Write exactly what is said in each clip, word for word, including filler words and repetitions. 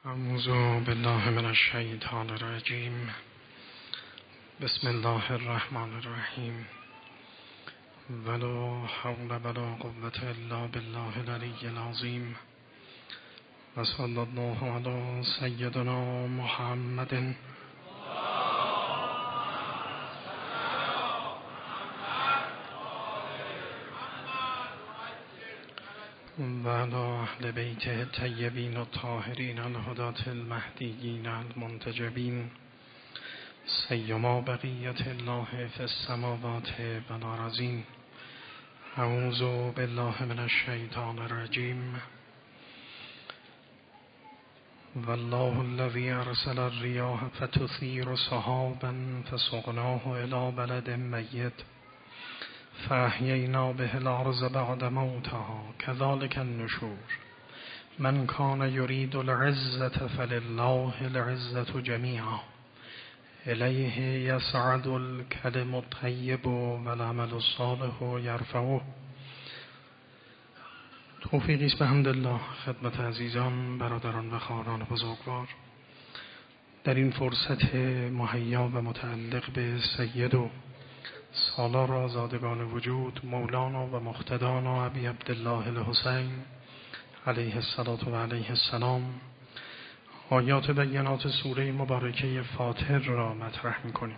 اعوذ بالله من الشیطان الرجیم. بسم الله الرحمن الرحیم. ولا حول ولا قوة الا بالله العلی العظیم. و صلی الله علی سیدنا محمد و علی اهل بیت الطیبین الطاهرین الهداة المهدیین المنتجبین سیما بقیت الله فی السماوات و الارضین. اعوذ بالله من الشیطان الرجیم. والله الذی ارسل الریاح فتثیر سحابا فسقناه الی بلد میت فاحیینا به الارض بعد موتها کذلک النشور. من کان یرید العزة فلله العزة جمیعا الیه یصعد الکلم الطیب والعمل الصالح یرفعه. توفیقی است بحمدالله خدمت عزیزان، برادران و خواهران بزرگوار. در این فرصت مهیا و متعلق به سید و سالار آزادگان وجود مولانا و مقتدانا ابی عبدالله الحسین علیه الصلاة و علیه السلام آیات بینات سوره مبارکه فاطر را مطرح می‌کنیم.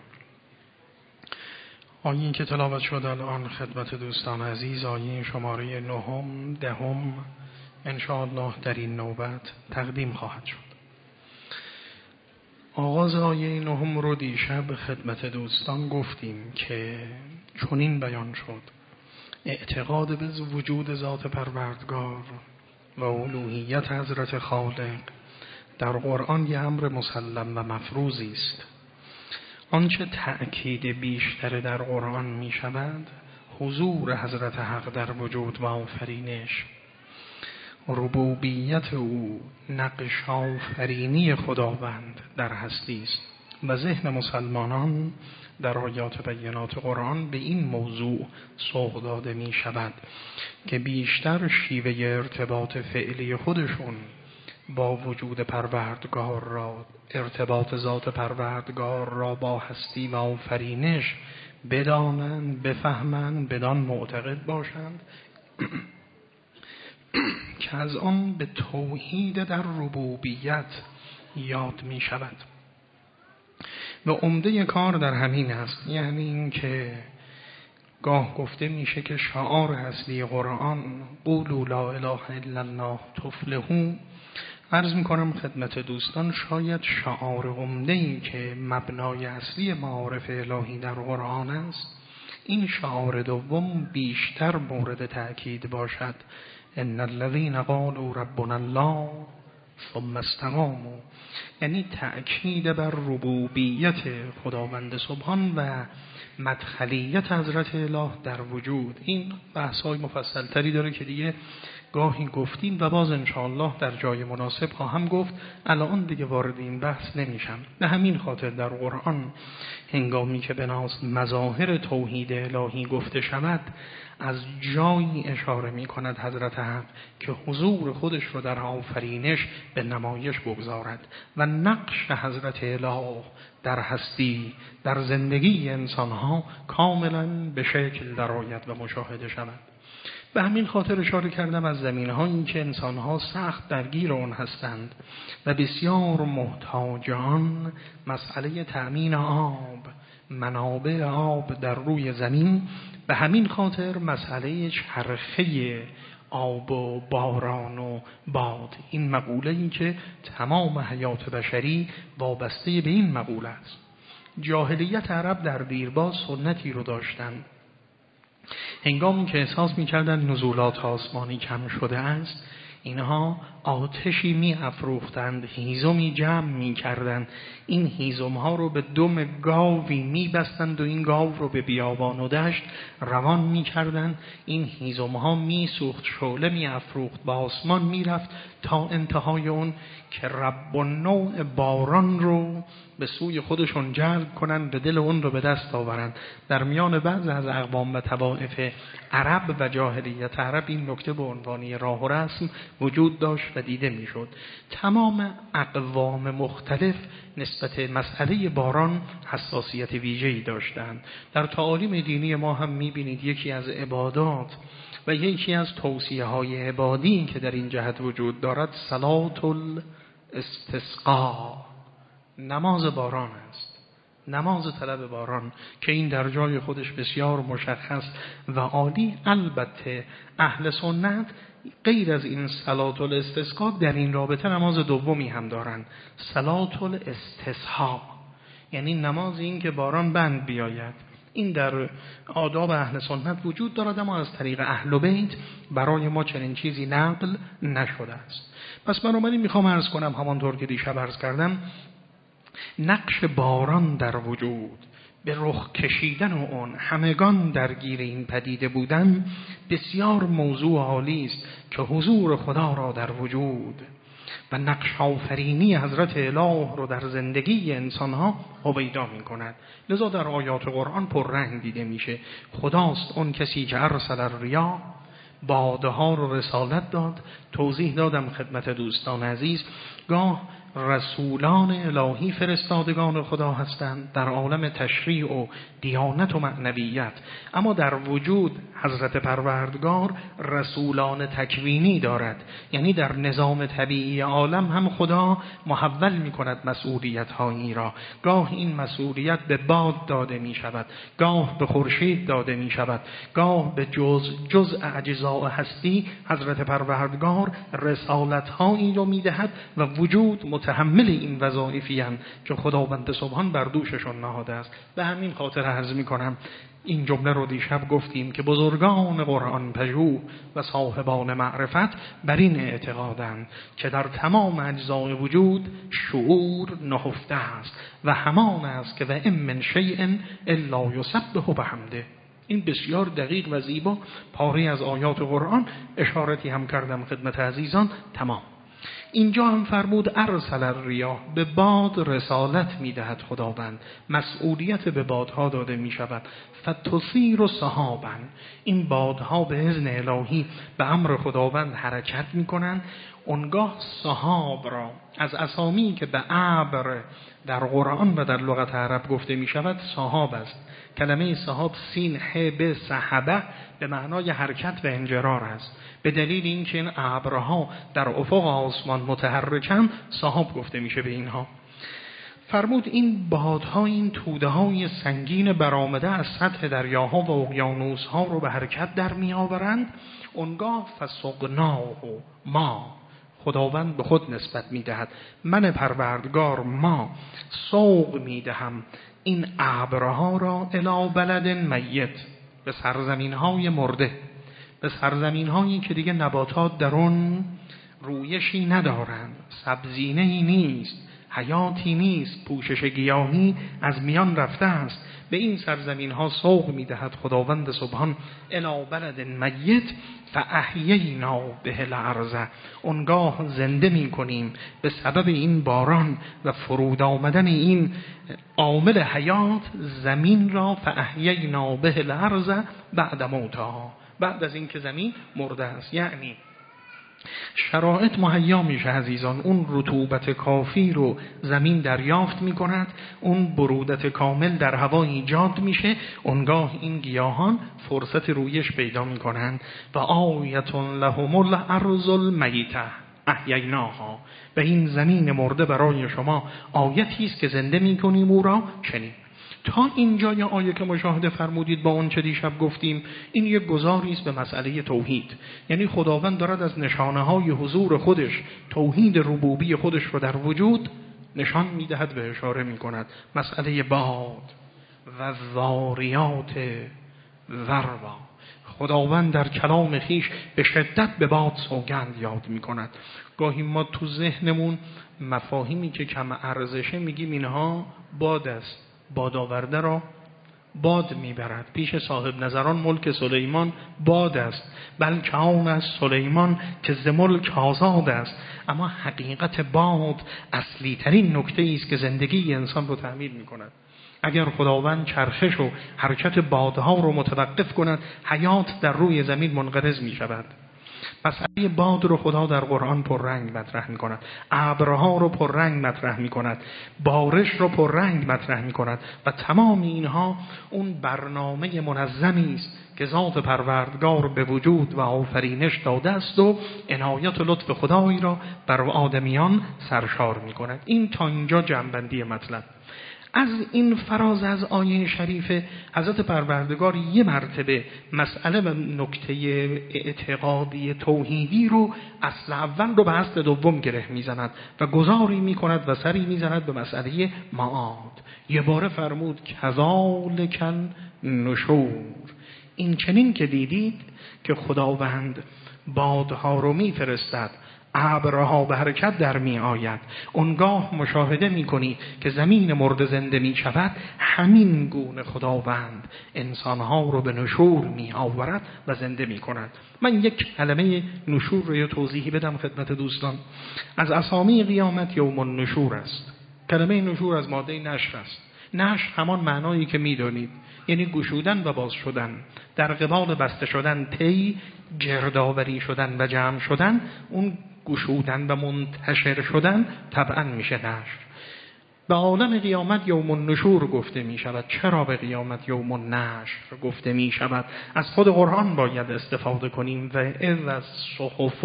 آیه‌ای که تلاوت شد الان خدمت دوستان عزیز آیه شماره نهم دهم انشاءالله در این نوبت تقدیم خواهد شد. آغاز آیه نهم رو دیشب خدمت دوستان گفتیم که چنین بیان شد: اعتقاد به وجود ذات پروردگار و الوهیت حضرت خالق در قرآن یه امر مسلم و مفروضی است. آنچه تأکید بیشتر در قرآن می شود حضور حضرت حق در وجود و آفرینش، ربوبیت او، نقش آفرینی خداوند در هستی است و ذهن مسلمانان در آیات بینات قرآن به این موضوع سوق داده می شود که بیشتر شیوه ارتباط فعلی خودشون با وجود پروردگار را، ارتباط ذات پروردگار را با هستی و آفرینش بدانند، بفهمند، بدان معتقد باشند که از آن به توحید در ربوبیت یاد می شود. و عمده کار در همین است، یعنی این که گاه گفته میشه که شعار اصلی قرآن قولوا لا اله الا الله تفلحوا. عرض میکنم خدمت دوستان شاید شعار عمده این که مبنای اصلی معارف الهی در قرآن است، این شعار دوم بیشتر مورد تأکید باشد: ان الذين قالوا ربنا الله ثم استقاموا. یعنی تأکید بر ربوبیت خداوند سبحان و مدخلیت حضرت اله در وجود. این بحث‌های مفصل تری داره که دیگه گاهی گفتیم و باز انشاءالله در جای مناسب خواهم گفت، الان دیگه وارد این بحث نمیشم. به همین خاطر در قرآن هنگامی که به ناس مظاهر توحید الهی گفته شود از جایی اشاره می کند حضرت حق که حضور خودش رو در آفرینش به نمایش بگذارد و نقش حضرت اله در هستی، در زندگی انسانها کاملا به شکل درآید و مشاهده شود. به همین خاطر اشاره کردم از زمینه‌هایی که انسانها سخت درگیر آن هستند و بسیار محتاج آن، مسئله تأمین آب، منابع آب در روی زمین. به همین خاطر مسئله چرخه آب و باران و باد، این مقوله این که تمام حیات بشری وابسته به این مقوله است. جاهلیت عرب در دیرباز سنتی رو داشتند، هنگامی که احساس می‌کردند نزولات آسمانی کم شده است، اینها آتشی می افروختند، هیزمی جمع می کردند، این هیزم ها رو به دم گاوی می بستند و این گاو رو به بیابان و دشت روان می کردند. این هیزم ها می سوخت، شعله می افروخت، به آسمان می رفت تا انتهای اون که رب النوع باران رو به سوی خودشون جلب کنند، به دل اون رو به دست آورند. در میان بعض از اقوام و طوائف عرب و جاهلیت عرب این نکته به عنوان راه و رسم وجود داشت و دیده میشد. تمام اقوام مختلف نسبت مسئله باران حساسیت ویژه‌ای داشتند. در تعالیم دینی ما هم میبینید یکی از عبادات و یکی از توصیه‌های عبادی که در این جهت وجود دارد صلات الاستسقا، نماز باران است، نماز طلب باران، که این در جای خودش بسیار مشخص و عالی. البته اهل سنت غیر از این صلات الاستسقا در این رابطه نماز دومی هم دارند، صلات الاستصحا، یعنی نماز این که باران بند بیاید. این در آداب اهل سنت وجود دارد، اما از طریق اهل بیت برای ما چنین چیزی نقل نشده است. پس بنابراین میخوام عرض کنم همانطور که دیشب عرض کردم، نقش باران در وجود، به رخ کشیدن و اون همگان درگیر این پدیده بودن بسیار موضوع عالی است که حضور خدا را در وجود و نقش آفرینی حضرت اله رو در زندگی انسانها هویدا می کند. لذا در آیات قرآن پررنگ دیده میشه. خداست اون کسی که ارسل الریا، باده ها رو رسالت داد. توضیح دادم خدمت دوستان عزیز، گاه رسولان الهی فرستادگان خدا هستند در عالم تشریع و دیانت و معنویت، اما در وجود حضرت پروردگار رسولان تکوینی دارد، یعنی در نظام طبیعی عالم هم خدا محول می کند مسئولیت هایی را. گاه این مسئولیت به باد داده می شود، گاه به خورشید داده می شود، گاه به جز جزء اجزاء هستی حضرت پروردگار رسالت هایی را می دهد و وجود متحمل این وظایفی هستند که خداوند سبحان بر دوششون نهاده است. به همین خاطر عرض می کنم این جمله رو دیشب گفتیم که بزرگان قرآن پژوه و صاحبان معرفت بر این اعتقادند که در تمام اجزای وجود شعور نهفته است و همان است که و ام من شیء الا یسبح بحمده. این بسیار دقیق و زیبا پاره از آیات قرآن، اشارتی هم کردم خدمت عزیزان. تمام اینجا هم فرمود ارسل الریاح، به باد رسالت میدهد خداوند، مسئولیت به بادها داده می شود. فتثیر سحابا، این بادها به اذن الهی به امر خداوند حرکت می کنند. اونگاه سحاب را از اسامی که به ابر در قرآن و در لغت عرب گفته می شود سحاب است. کلمه سحاب سین ح ب سحبه به معنای حرکت و انجرار است. به دلیل اینکه این ابرها در افق آسمان متحرکن سحاب گفته میشه به اینها. فرمود این بادها، این توده های سنگین برآمده از سطح دریاها و اقیانوسها رو به حرکت در می آورند. اونگاه فسقناه ما، خداوند به خود نسبت می دهد، من پروردگار ما سوق می دهم این ابرها را الی بلد میت، به سرزمین های مرده، به سرزمین هایی که دیگه نباتات در اون رویشی ندارند، سبزینه‌ای نیست، حیاتی نیست، پوشش گیاهی از میان رفته است. به این سرزمین ها سوق می دهد خداوند سبحان الی بلد میت فاحیینا به الارض، اونگاه زنده می کنیم به سبب این باران و فرود آمدن این عامل حیات زمین را، فاحیینا به الارض بعد موتها، بعد از این که زمین مرده است. یعنی شرایط مهیا میشه عزیزان، اون رطوبت کافی رو زمین دریافت میکند، اون برودت کامل در هوا ایجاد میشه، اونگاه این گیاهان فرصت رویش پیدا میکنند. و آیة لهم الارض المیتة احییناها، به این زمین مرده برای شما آیتی است که زنده میکنیم او را چنین. تا اینجا یا آیه که مشاهده فرمودید با اون چه دیشب گفتیم، این یک گزاری است به مسئله توحید. یعنی خداوند دارد از نشانه های حضور خودش، توحید ربوبی خودش رو در وجود نشان میدهد و اشاره میکند. مسئله باد و ذاریات ذروا، خداوند در کلام خیش به شدت به باد سوگند یاد میکند. گاهی ما تو ذهنمون مفاهیمی که کم ارزشه میگیم اینها باد است، باد آورده را باد میبرد. پیش صاحب نظران ملک سلیمان باد است، بلکه آن از سلیمان که ز ملک آزاد است. اما حقیقت باد اصلی ترین نکته است که زندگی انسان رو تعمیر میکند. اگر خداوند چرخش و حرکت بادها رو متوقف کند، حیات در روی زمین منقرض می شود. مسئله باد رو خدا در قرآن پررنگ مطرح می کند، ابرها رو پررنگ مطرح می کند، بارش رو پررنگ مطرح می کند و تمام اینها اون برنامه منظمی است که ذات پروردگار به وجود و آفرینش داده است و عنایت و لطف خدایی را بر آدمیان سرشار می کند. این تا اینجا جمع‌بندی مطلب. از این فراز از آیه شریف حضرت پروردگار یه مرتبه مسئله و نکته اعتقادی توحیدی رو اصل اول رو به اصل دوم گره میزند و گذاری میکند و سری میزند به مسئله معاد. یه باره فرمود کذالک النشور، این چنین که دیدید که خداوند بادها رو میفرستد، ابرها به حرکت در می آید، اونگاه مشاهده می کنی که زمین مرده زنده می شود، همین گونه خداوند انسانها رو به نشور می آورد و زنده می کند. من یک کلمه نشور رو یه توضیحی بدم خدمت دوستان. از اسامی قیامت یوم النشور است. کلمه نشور از ماده نشر است. نشر همان معنایی که می دانید، یعنی گشودن و باز شدن. در قبال بسته شدن طی، گردآوری شدن و جمع شدن، اون گشودن و منتشر شدن طبعا میشه نشر. به عالم قیامت یوم النشور گفته می شود. چرا به قیامت یوم النشر گفته می شود؟ از خود قرآن باید استفاده کنیم. و اذ الصحف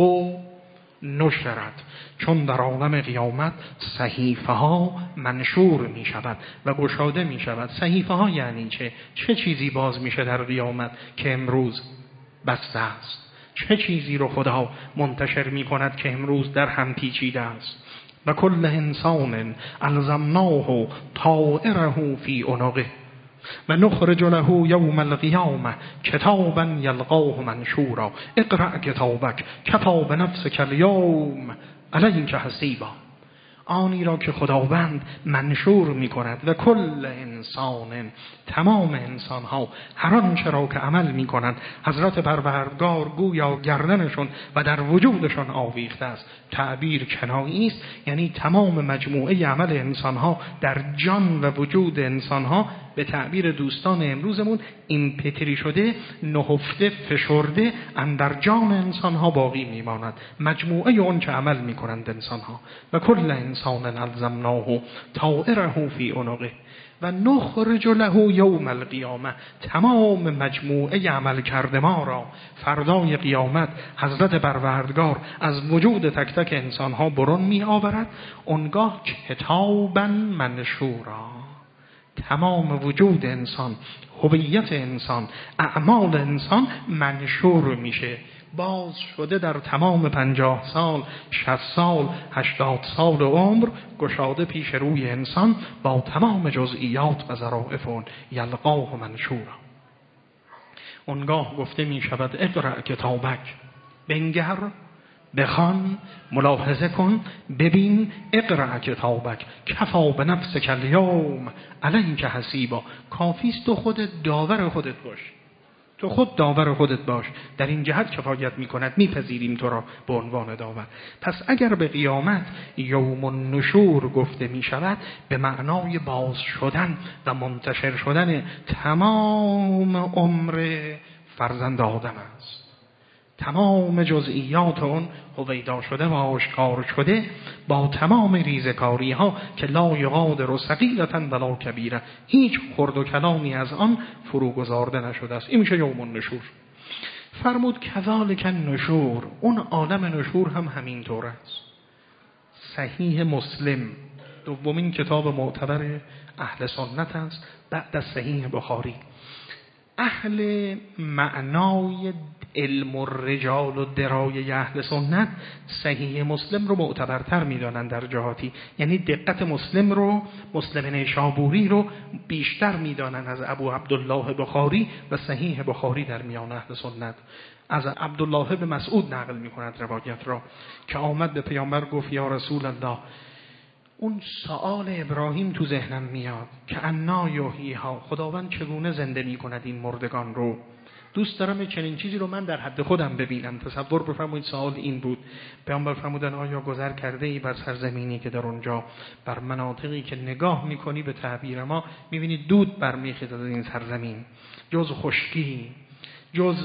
نشرت، چون در عالم قیامت صحیفه ها منشور می شود و گشاده می شود. صحیفه ها یعنی چه؟ چه چیزی باز میشه در قیامت که امروز بسته است؟ چه چیزی رو خدا منتشر می کند که امروز در هم پیچیده است؟ و کل انسان الزمناه طائره فی عنقه و نخرج له یوم القیامه کتابا یلقاه منشورا اقرأ کتابک کفی بنفسک الیوم علیک حسیبا. آنی را که خداوند منشور می کند و کل انسان، تمام انسان ها هر آنچه را که عمل می کنند حضرت پروردگار گویا گردنشون و در وجودشون آویخته است. تعبیر کنایی است، یعنی تمام مجموعه عمل انسان ها در جان و وجود انسان ها به تعبیر دوستان امروزمون این پتری شده، نهفته، فشرده اندر جان انسان ها باقی میماند. مجموعه اون که عمل میکنند انسان ها. و کل انسان الزمناه طائره فی عنقه و نخرج له یوم القیامه، تمام مجموعه عمل کرده ما را فردای قیامت حضرت پروردگار از وجود تک تک انسان ها برون می آورد. اونگاه کتابا منشورا، تمام وجود انسان، هویت انسان، اعمال انسان منشور میشه، باز شده در تمام پنجاه سال، شصت سال، هشتاد سال عمر، گشاده پیش روی انسان با تمام جزئیات و ظرافت یلقاه منشورا. اونگاه گفته می شود اقرأ کتابک، بنگر، بخوان، ملاحظه کن، ببین، اقرأ کتابک کفی بنفسک الیوم علیک حسیبا. کافیست تو خودت داور خودت باش، تو خود داور خودت باش. در این جهت کفایت میکند، میپذیریم تو را به عنوان داور. پس اگر به قیامت یوم النشور گفته میشود، به معنای باز شدن و منتشر شدن تمام عمر فرزند آدم است. تمام جزئیات اون هویدا شده و آشکار شده با تمام ریزکاری ها که لا یغادر صغیرة ولا کبیره، هیچ خرد و کلامی از آن فرو گذارده نشده است. این میشه یوم النشور. فرمود کذالک النشور، اون عالم نشور هم همین طور است. صحیح مسلم دومین کتاب معتبر اهل سنت است بعد از صحیح بخاری. اهل معنای علم و رجال و درایه اهل سنت صحیح مسلم رو معتبرتر میدانند در جهاتی، یعنی دقت مسلم رو، مسلم نیشابوری رو بیشتر میدانند از ابو عبدالله بخاری و صحیح بخاری در میان اهل سنت. از عبدالله بن مسعود نقل میکند روایت را که آمد به پیامبر گفت یا رسول الله، اون سؤال ابراهیم تو ذهنم میاد که انا یحییها، خداوند چگونه زنده میکند این مردگان رو؟ دوست دارم چنین چیزی رو من در حد خودم ببینم. تصور بفرمایید سوال این بود. پیامبر فرمودن آیا گذر کرده ای بر سرزمینی که در اونجا بر مناطقی که نگاه میکنی به تعبیر ما میبینی دود برمیخیزد از این سرزمین، جز خشکی، جز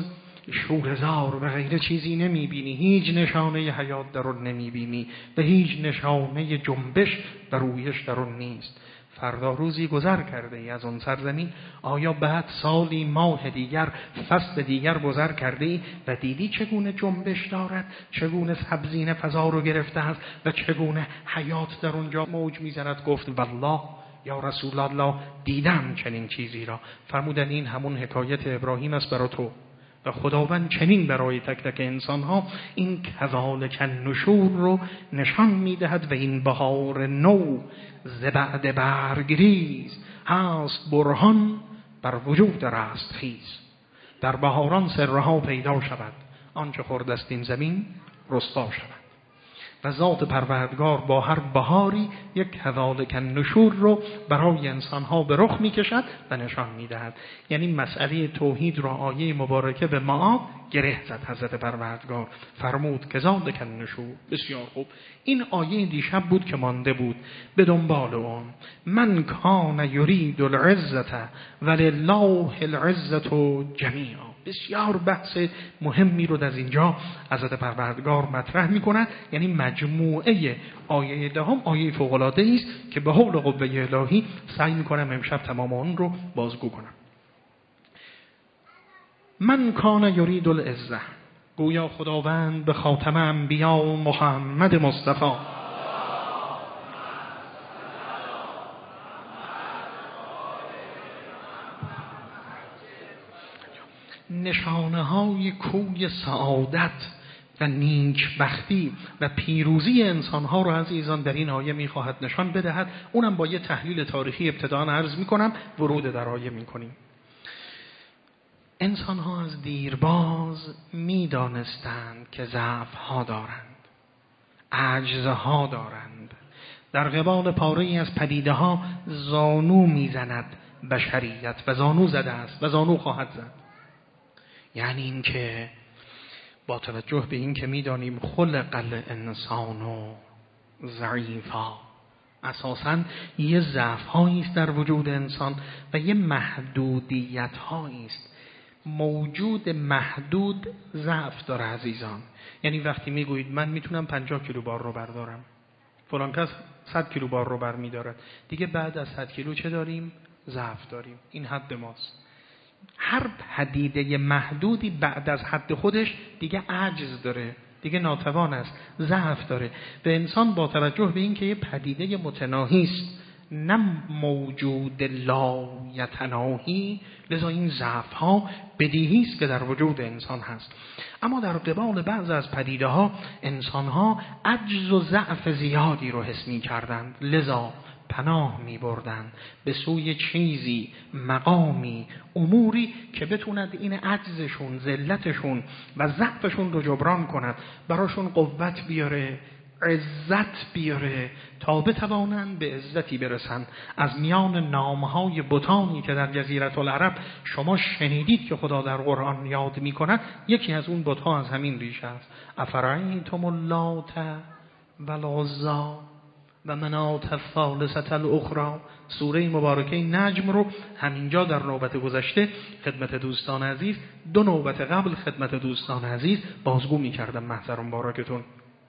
شوره‌زار و غیره چیزی نمیبینی، هیچ نشانه حیات در اون نمیبینی و هیچ نشانه جنبش و رویش در اون نیست. فردا روزی گذر کرده ای از اون سرزمین، آیا بعد سالی ماه دیگر فصل دیگر گذر کرده ای و دیدی چگونه جنبش دارد، چگونه سبزینه فضا رو گرفته است و چگونه حیات در اونجا موج میزند؟ گفت والله یا رسول الله دیدم چنین چیزی را. فرمودن این همون حکایت ابراهیم است برای تو و خداوند چنین برای تک تک انسان ها این کذالک النشور رو نشان میدهد و این بهار نو ز بعد برگریز هست برهان بر وجود رستخیز. در بهاران سرها پیدا شود، آنچه خورد است این زمین رسوا شود. و ذات پروردگار با هر بهاری یک کذالک النشور رو برای انسانها به رخ میکشد و نشان میدهد. یعنی مسئله توحید را آیه مبارکه به معاد گره زد حضرت پروردگار، فرمود کذالک النشور. بسیار خوب، این آیه دیشب بود که مانده بود به دنبال اون. من کان یرید العزة ولله العزة جمیعا. بسیار بحث مهمی رو در اینجا حضرت پروردگار مطرح می‌کند. یعنی مجموعه آیه دهم آیه فوق‌العاده است که به حول و قوه الهی سعی می‌کنم امشب تمام اون رو بازگو کنم. من کان یرید العزة، گویا خداوند به خاتم انبیا محمد مصطفی نشانه های کوی سعادت و نیکبختی و پیروزی انسانها رو عزیزان در این آیه میخواهد نشان بدهد. اونم با یه تحلیل تاریخی ابتداً عرض میکنم، ورود در آیه میکنیم. انسانها از دیرباز میدانستند که ضعف‌ها دارند، عجزها دارند. در قبال پاره‌ای از پدیده‌ها زانو میزند بشریت و زانو زده است و زانو خواهد زد. یعنی این که با توجه به این که میدانیم خلق الانسان و ضعیفا، اساساً یه ضعف هایی است در وجود انسان و یه محدودیت هایی است. موجود محدود ضعف داره عزیزان. یعنی وقتی میگویید من میتونم پنجاه کیلو بار رو بردارم، فلان کس صد کیلو بار رو بر میدارد، دیگه بعد از صد کیلو چه داریم؟ ضعف داریم. این حد ماست. هر پدیده محدودی بعد از حد خودش دیگه عجز داره، دیگه ناتوان است، ضعف داره. و انسان با توجه به این که یه پدیده متناهی است، نه موجود لا یتناهی، لذا این ضعف ها بدیهی است که در وجود انسان هست. اما در قبال بعض از پدیده ها انسان ها عجز و ضعف زیادی رو حس می کردند، لذا پناه می بردن به سوی چیزی، مقامی، اموری که بتوند این عجزشون، ذلتشون و ضعفشون رو جبران کند، براشون قوت بیاره، عزت بیاره تا بتوانند به عزتی برسن. از میان نامهای بتانی که در جزیره العرب شما شنیدید که خدا در قرآن یاد می کند، یکی از اون بتها از همین ریشه است. افرایتم اللات والعزی و منات الثالثة الاخرى. سوره مبارکه نجم رو همینجا در نوبت گذشته خدمت دوستان عزیز، دو نوبت قبل خدمت دوستان عزیز بازگو می کردم محضر مبارکتون.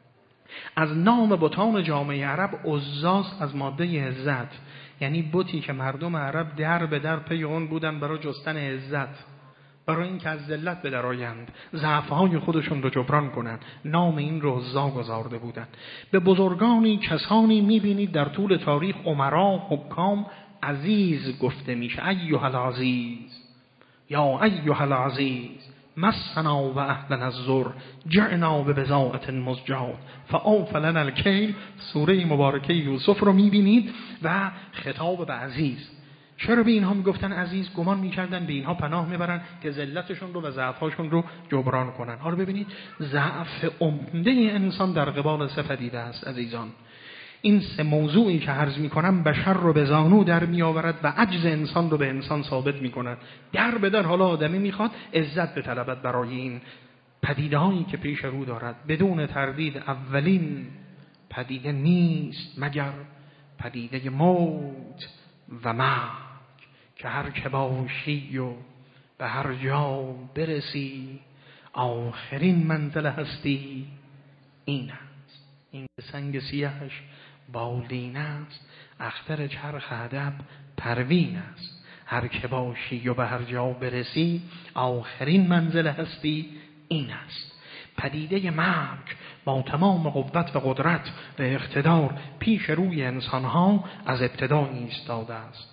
از نام بتان جامعه عرب عزاست از ماده عزت، یعنی بتی که مردم عرب در به در پی اون بودن برای جستن عزت، برای این که از ذلت به درآیند، ضعف‌های خودشون رو جبران کنند. نام این رو عزا گذارده بودند. به بزرگانی کسانی می‌بینید در طول تاریخ امرا، حکام عزیز گفته میشه. ایها العزیز، یا ایها العزیز مسنا و اهلنا الضر جئنا ببضاعة مزجاة فاوف لنا الکیل. سوره مبارکه یوسف رو می‌بینید و خطاب به عزیز. چرا به اینها میگفتن عزیز؟ گمان میکردن به اینها پناه میبرن که ذلتشون رو و ضعف‌هاشون رو جبران کنن. حالا ببینید ضعف عمده انسان در قبال سه پدیده است عزیزان. این سه موضوعی که عرض میکنم بشر رو به زانو در میآورد و عجز انسان رو به انسان ثابت میکند. در به در حالا آدمی میخواد عزت بطلبد برای این پدیده هایی که پیش رو دارد. بدون تردید اولین پدیده نیست مگر پدیده موت و مرگ، که هر که باشی و به هر جا برسی آخرین منزل هستی این است. این سنگ سیهش بالین است، اختر چرخ ادب پروین است. هر که باشی و به هر جا برسی، آخرین منزل هستی این است. پدیده مرگ با تمام قوت و قدرت و اقتدار پیش روی انسانها از ابتدا ایستاده است.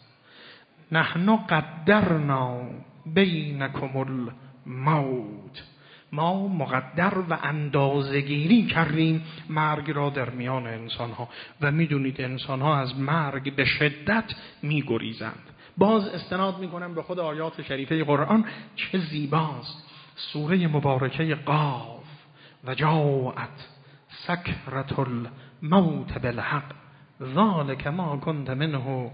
نحن قدرنا بینکم الموت، ما مقدر و اندازه‌گیری کردیم مرگ را در میان انسانها و میدونید انسانها از مرگ به شدت میگریزند. باز استناد میکنم به خود آیات شریفه قرآن، چه زیباست. سوره مبارکه قاف، و جاءت سکرة الموت بالحق ذلک ما کنت منه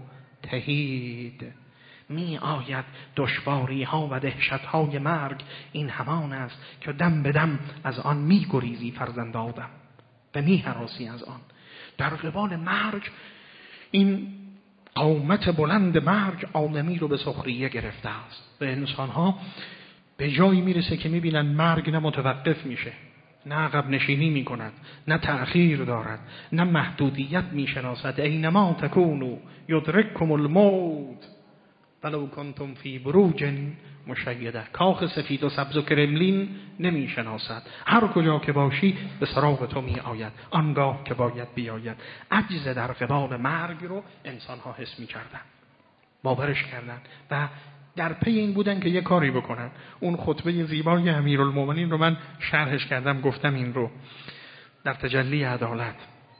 تحید. می آید دشواری ها و دهشت های مرگ، این همان است که دم به دم از آن می گریزی فرزند آدم و می هراسی از آن. در قبال مرگ، این قامت بلند مرگ عالمی رو به سخریه گرفته است و انسان ها به جایی میرسه که میبینن مرگ نه متوقف میشه، نه عقب نشینی میکند، نه تأخیر دارد، نه محدودیت میشناسد. اینما تکونوا یدرککم الموت ولو کنتم فی بروج مشیده. کاخ سفید و سبز و کرملین نمیشناسد، هر کجا که باشی به سراغ تو می آید آنگاه که باید بیاید. عجز در قبال مرگ رو انسان ها حس می کردن، باورش کردن و در پی این بودن که یه کاری بکنن. اون خطبه زیبای امیرالمومنین رو من شرحش کردم، گفتم این رو در تجلی عدالت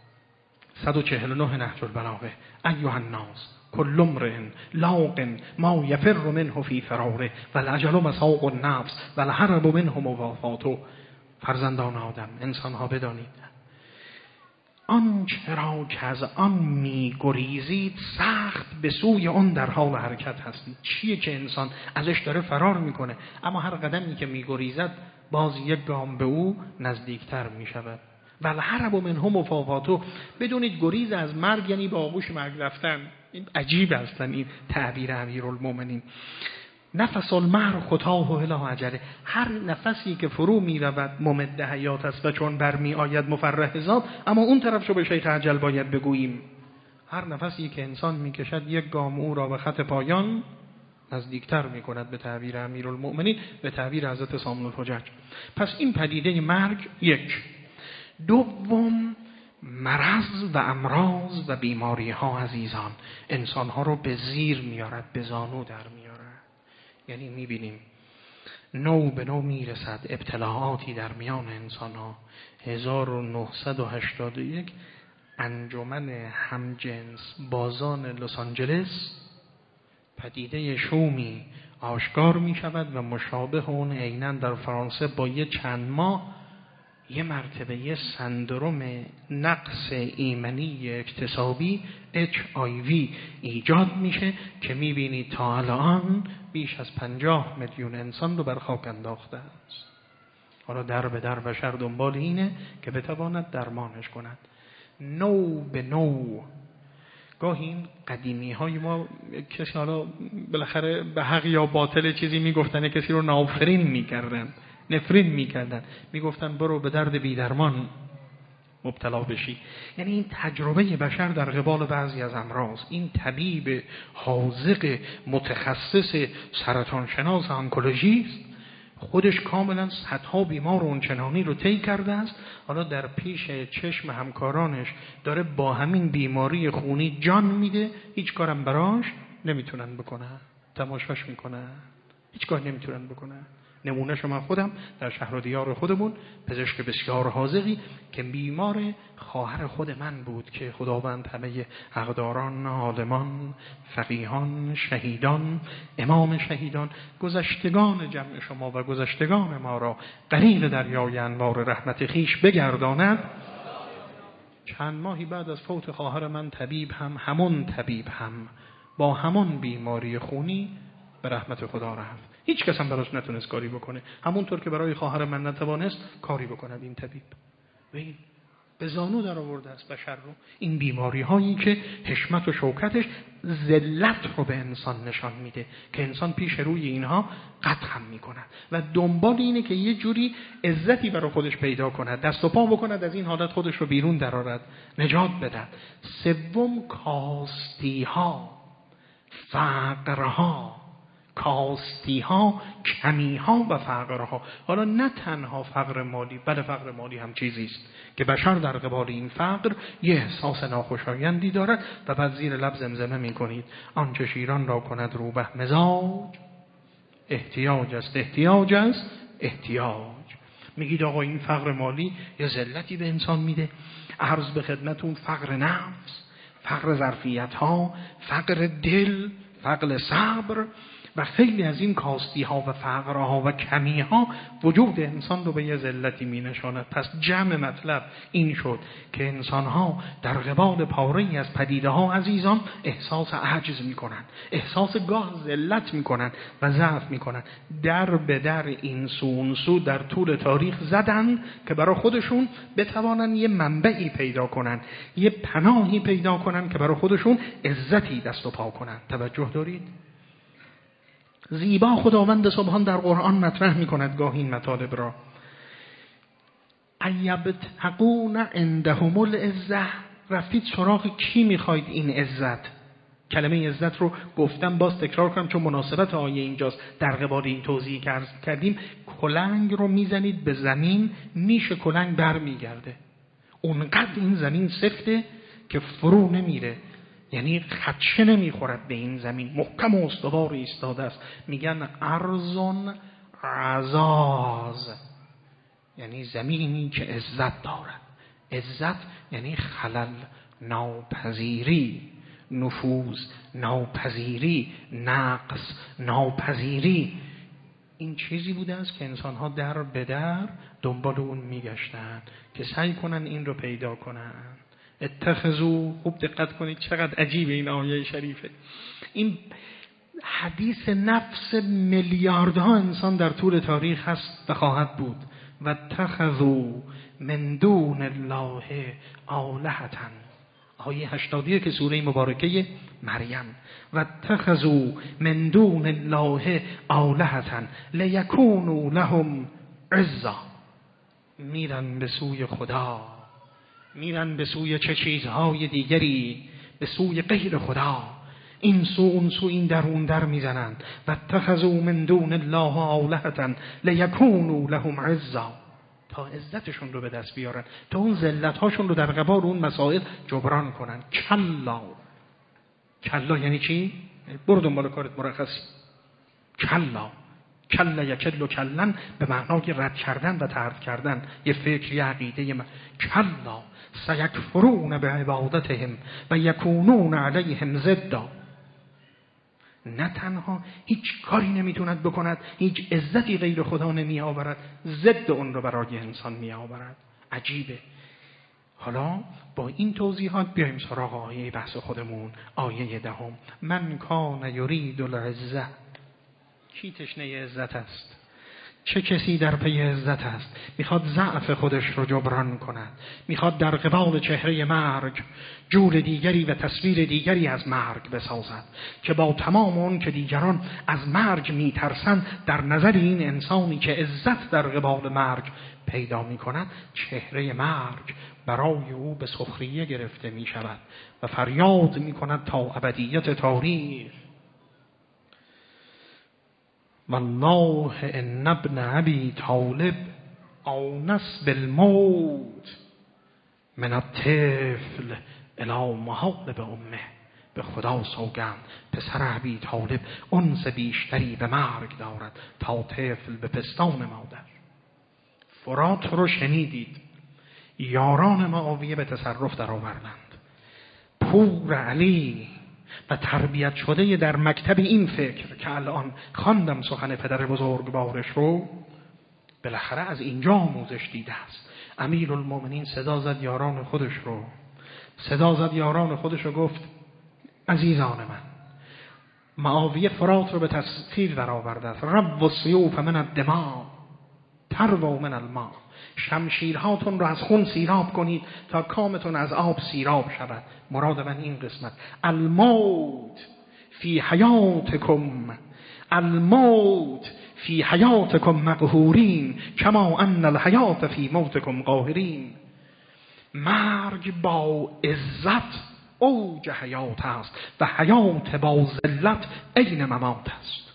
صد و چهل و نه نهج البلاغه: ایها الناس کل امرئ لاق ما یفر منه فی فراره والعجل مساق النفس والهرب منه موافاته. فرزندان آدم، انسان ها بدانید آن چرا که از آن می گریزید سخت به سوی آن در حال حرکت هستید. چیه که انسان ازش داره فرار میکنه، اما هر قدمی که می گریزد باز یک گام به او نزدیکتر می شود. والهرب منه موافاته. بدونید گریز از مرگ یعنی با آغوش مرگ رفتن. این عجیب است این تعبیر امیرالمومنین. نفس المهر خطاه الی اجله. هر نفسی که فرو می رود ممد حیات است و چون برمی آید مفرح حساب، اما اون طرف شو به شیخ اجل باید بگوییم. هر نفسی که انسان می کشد یک گام او را به خط پایان نزدیکتر می کند، به تعبیر امیرالمومنین، به تعبیر حضرت سامون الحجج. پس این پدیده مرگ یک. دوم، مرض و امراض و بیماری ها عزیزان انسان ها رو به زیر میارد، به زانو در میارد. یعنی میبینیم نو به نو میرسد ابتلاعاتی در میان انسان ها. هزار و نهصد و هشتاد و یک انجمن همجنس بازان لس آنجلس پدیده شومی آشکار میشود و مشابه اون عیناً در فرانسه با یه چند ماه یه مرتبه یه سندروم نقص ایمنی اکتسابی اچ آی وی ایجاد میشه که میبینید تا الان بیش از پنجاه میلیون انسان رو بر خاک انداخته است. حالا در به در بشر دنبال اینه که بتواند درمانش کند. نو به نو. گاهی این قدیمی های ما کسی حالا بالاخره به حق یا باطل چیزی میگفتن، کسی رو نافرین میکردن، نفرین میکردن، میگفتن برو به درد بیدرمان مبتلا بشی. یعنی این تجربه بشر در قبال بعضی از امراض، این طبیب حاذق متخصص سرطان شناس آنکولوژیست خودش کاملا صدها بیمار اونچنانی رو طی کرده است، حالا در پیش چشم همکارانش داره با همین بیماری خونی جان میده، هیچ کارم براش نمیتونن بکنن، تماشاش میکنن، هیچ کار نمیتونن بکنن. نمونه شما خودم در شهر و دیار خودمون پزشک بسیار حاذقی که بیمار خواهر خود من بود که خداوند همه حقداران، عالمان، فقیهان، شهیدان، امام شهیدان، گذشتگان جمع شما و گذشتگان ما را غریق دریای انوار رحمت خیش بگرداند. چند ماهی بعد از فوت خواهر من طبیب هم همون طبیب هم با همون بیماری خونی به رحمت خدا رفت. هیچ کس هم براش نتونست کاری بکنه، همونطور که برای خواهر من نتوانست کاری بکند این طبیب. و این به زانو در آورده است بشر رو. این بیماری هایی که حشمت و شوکتش ذلت رو به انسان نشان میده که انسان پیش روی اینها قد خم میکند و دنبال اینه که یه جوری عزتی برای خودش پیدا کند، دست و پا بکند، از این حالت خودش رو بیرون درآورد، نجات بدهد. سوم کاستی ها، فقرها، کاستی ها، کمی ها و فقرها. حالا نه تنها فقر مالی، بله فقر مالی هم چیزی است که بشر در قبال این فقر یه احساس ناخوشایندی دارد و بعد زیر لب زمزمه می کنید آنچه شیران را کند روبه مزاج احتیاج است، احتیاج است، احتیاج. میگید آقا این فقر مالی یه ذلتی به انسان میده. عرض به خدمتون فقر نفس، فقر ظرفیت ها، فقر دل، فقر صبر و خیلی از این کاستی ها و فقرها و کمی ها وجود انسان رو به یه ذلتی می نشاند. پس جمع مطلب این شد که انسان ها در قبال پاره‌ای از پدیده ها عزیزان احساس عجز می کنند، احساس گاه ذلت می کنند و ضعف می کنند. در به در این سو اون سو در طول تاریخ زدن که برای خودشون بتوانن یه منبعی پیدا کنن، یه پناهی پیدا کنن که برای خودشون عزتی دست و پا کنن. توجه دارید؟ زیبا خداوند سبحان در قرآن مطرح می کند گاهی این مطالب را. ایبتغون عندهم العزة، رفتید سراغ کی میخواید این عزت؟ کلمه عزت رو گفتم، باز تکرار کنم چون مناسبت آیه اینجاست. در قبال این توضیحی که عرض کردیم، کلنگ رو میزنید به زمین، نیش کلنگ بر میگرده. اونقدر این زمین سفته که فرو نمیره، یعنی خدشه نمیخورد به این زمین، محکم و استوار ایستاده است. میگن ارضون عزاز، یعنی زمینی که عزت دارد. عزت یعنی خلل ناپذیری، نفوذ ناپذیری، نقص ناپذیری. این چیزی بوده است که انسان‌ها در به در دنبال اون میگشتن که سعی کنن این رو پیدا کنن. اتخذو، خوب دقت کنید چقدر عجیبه این آیه شریفه. این حدیث نفس میلیاردها انسان در طول تاریخ هست و خواهد بود. و اتخذو من دون الله آلهةً، آیه هشتادیه که سوره مبارکه مریم. و اتخذو من دون الله آلهةً لیکونوا لهم عزا، میرن به سوی خدا، میرن به سوی چه چیزهای دیگری، به سوی غیر خدا. این سو اون سو، این در اون در میزنند. و اتخذوا من دون الله آلهةً لیکونوا لهم عزا، تا عزتشون رو به دست بیارن، تا اون ذلت‌هاشون رو در قبال اون مسائل جبران کنن. کلا، کلا یعنی چی؟ برو دنبال کارت مرخصی. کلا، کلا یکل کلن به معنای رد کردن و طرد کردن یه فکر، یه عقیده. من کلا سیکفرون بعبادتهم و یکونون علیهم ضدا. نه تنها هیچ کاری نمیتوند بکند، هیچ عزتی غیر خدا نمی آورد، ضد اون رو برای انسان می آورد. عجیبه. حالا با این توضیحات بیایم سراغ آیه بحث خودمون، آیه دهم. من کان یرید العزة، کی تشنه عزت است؟ چه کسی در پی عزت است؟ میخواد ضعف خودش رو جبران کند، میخواد در قبال چهره مرگ جور دیگری و تصویر دیگری از مرگ بسازد که با تمام اون که دیگران از مرگ میترسند، در نظر این انسانی که عزت در قبال مرگ پیدا میکند، چهره مرگ برای او به سخریه گرفته میشود و فریاد میکند تا ابدیت تاریخ. والله ان ابن ابی طالب آنس بالموت من الطفل الی محالب امه. به خدا سوگند پسر ابی طالب انس بیشتری به مرگ دارد تا طفل به پستان مادر. فرات رو شنیدید، یاران معاویه به تصرف در آوردند. پور علی و تربیت شده در مکتب این فکر که الان خواندم سخن پدر بزرگوارش رو، بالاخره از اینجا آموزش دیده است. امیرالمومنین صدا زد یاران خودش رو، صدا زد یاران خودش رو، گفت عزیزان من، معاویه فرات رو به تسخیر در آورده است. رب و سیوف من الدماء تروا من الماء. شمشیرهاتون رو از خون سیراب کنید تا کامتون از آب سیراب شود. مراد من این قسمت الموت فی حیاتکم، الموت فی حیاتکم مقهورین کما ان الحیات فی موتکم قاهرین. مرگ با عزت اوج حیات است و حیات با ذلت عین ممات است.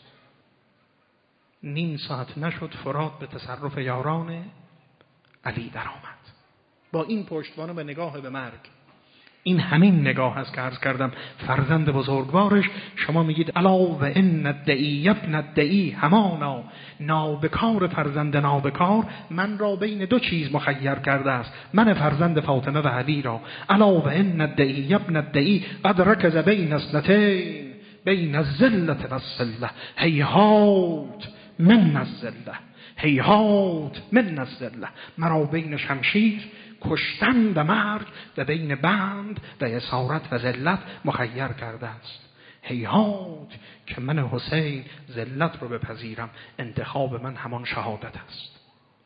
نیم ساعت نشد فرات به تصرف یاران علی در آمد با این پشتوانه به نگاه به مرگ. این همین نگاه است که عرض کردم فرزند بزرگوارش، شما میگید الا و ان الدعی ابن الدعی همانا، نابکار فرزند نابکار من را بین دو چیز مخیر کرده است، من فرزند فاطمه و علی را. الا و ان الدعی ابن الدعی قد رکز بین اثنتین بین الذلة و الصلة هیهات من الذلة هیهات من الذلة، مرا بین شمشیر کشتن و مرگ و بین بند و اسارت و ذلت مخیر کرده است. هیهات که من حسین ذلت رو بپذیرم، انتخاب من همان شهادت است.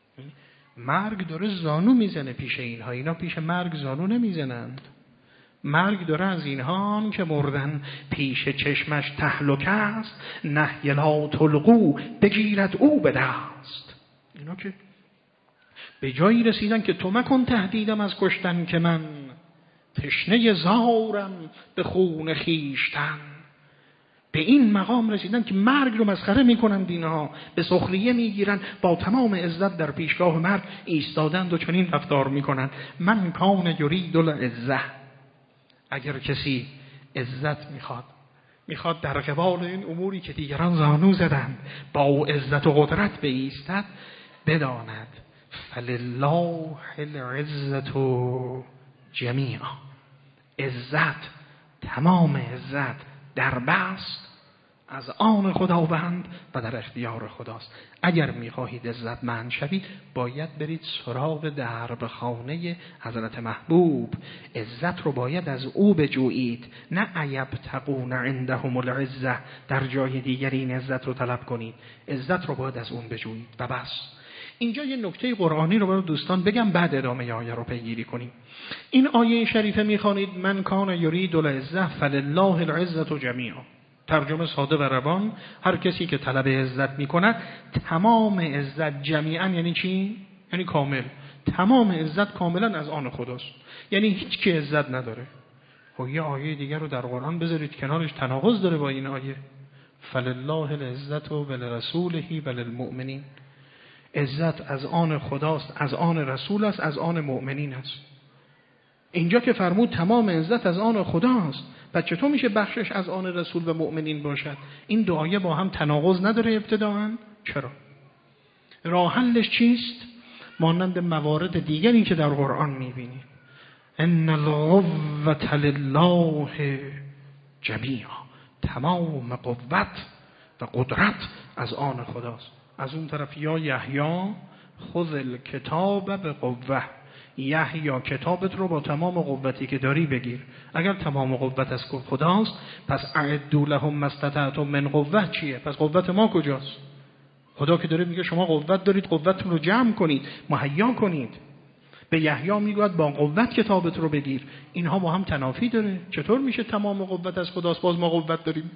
مرگ داره زانو میزنه پیش اینها، اینا پیش مرگ زانو نمیزنند. مرگ داره از اینها که مردن پیش چشمش تهلکه است، نهی لا تلقو بگیرد او به دست. اینا که به جایی رسیدن که تو مکن تهدیدم از کشتن که من تشنه زارم به خون خیشتن. به این مقام رسیدن که مرگ رو مسخره میکنن، اینها به سخریه میگیرن، با تمام عزت در پیشگاه مرگ ایستادند و چنین رفتار میکنن. من کان یرید العزة، اگر کسی عزت میخواد، میخواد در قبال این اموری که دیگران زانو زدند با عزت و قدرت بایستد، بداند فلله العزة جمیعا، عزت، تمام عزت در بست از آن خداوند و در اختیار خداست. اگر میخواهید عزتمند شوید باید برید سراغ درب خانه حضرت محبوب، عزت رو باید از او بجویید، نه ایبتغون عندهم العزة در جای دیگر این عزت رو طلب کنید. عزت رو باید از اون بجویید و بس. اینجا یه نکته قرآنی رو برای دوستان بگم، بعد ادامه آیه رو پیگیری کنیم. این آیه شریفه میخوانید من کان یرید العزة فلله العزة جمیعا. ترجمه ساده و روان، هر کسی که طلب عزت میکند تمام عزت جمیعا یعنی چی؟ یعنی کامل. تمام عزت کاملا از آن خداست، یعنی هیچ کی عزت نداره. و یه آیه دیگر رو در قرآن بذارید کنارش تناقض داره با این آیه، فلله العزة ولرسوله وللمؤمنین. عزت از آن خداست، از آن رسول است، از آن مؤمنین است. اینجا که فرمود تمام عزت از آن خداست، پس چطور میشه بخشش از آن رسول و مؤمنین باشد؟ این دو آیه با هم تناقض نداره ابتداءً؟ چرا؟ راه حلش چیست؟ مانند موارد دیگری که در قرآن میبینید، ان القوة لله جمیعا، تمام قوت و قدرت از آن خداست. از اون طرف یا یحیی خذ الکتاب به قوه، یحیی کتابت رو با تمام قوتی که داری بگیر. اگر تمام قوت از خداست پس اعدوا لهم ما استطعتم من قوه چیه؟ پس قوت ما کجاست؟ خدا که داره میگه شما قوت دارید، قوتتون رو جمع کنید، مهیا کنید. به یحیی میگه با قوت کتابت رو بگیر. اینها با هم تنافی داره. چطور میشه تمام قوت از خداست باز ما قوت داریم؟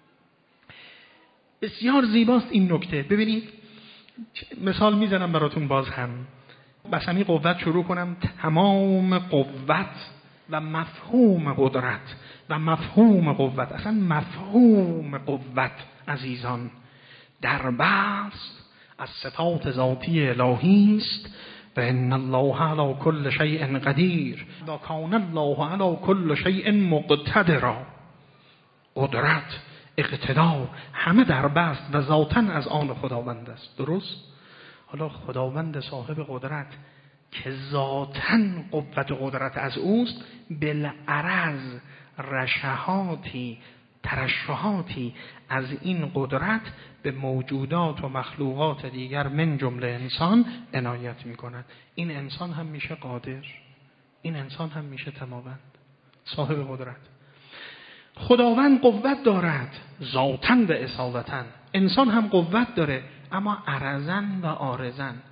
بسیار زیباست این نکته. ببینید مثال میزنم براتون باز هم. بسمی قوت شروع کنم، تمام قوت و مفهوم قدرت و مفهوم قوت، اصلا مفهوم قوت عزیزان در بست از صفات ذاتی الهی است. و ان الله علی کل شیء قدیر و کان الله علی کل شیء مقتدرا. قدرت، اقتدار همه در بست و ذاتاً از آن خداوند است. درست؟ حالا خداوند صاحب قدرت که ذاتاً قوت و قدرت از اوست، بالعرض رشحاتی ترشحاتی از این قدرت به موجودات و مخلوقات دیگر من جمله انسان عنایت می کند. این انسان هم میشه قادر، این انسان هم میشه تماوند، صاحب قدرت. خداوند قوت دارد ذاتاً و اصالتاً، انسان هم قوت داره اما عرضاً و عارضاً.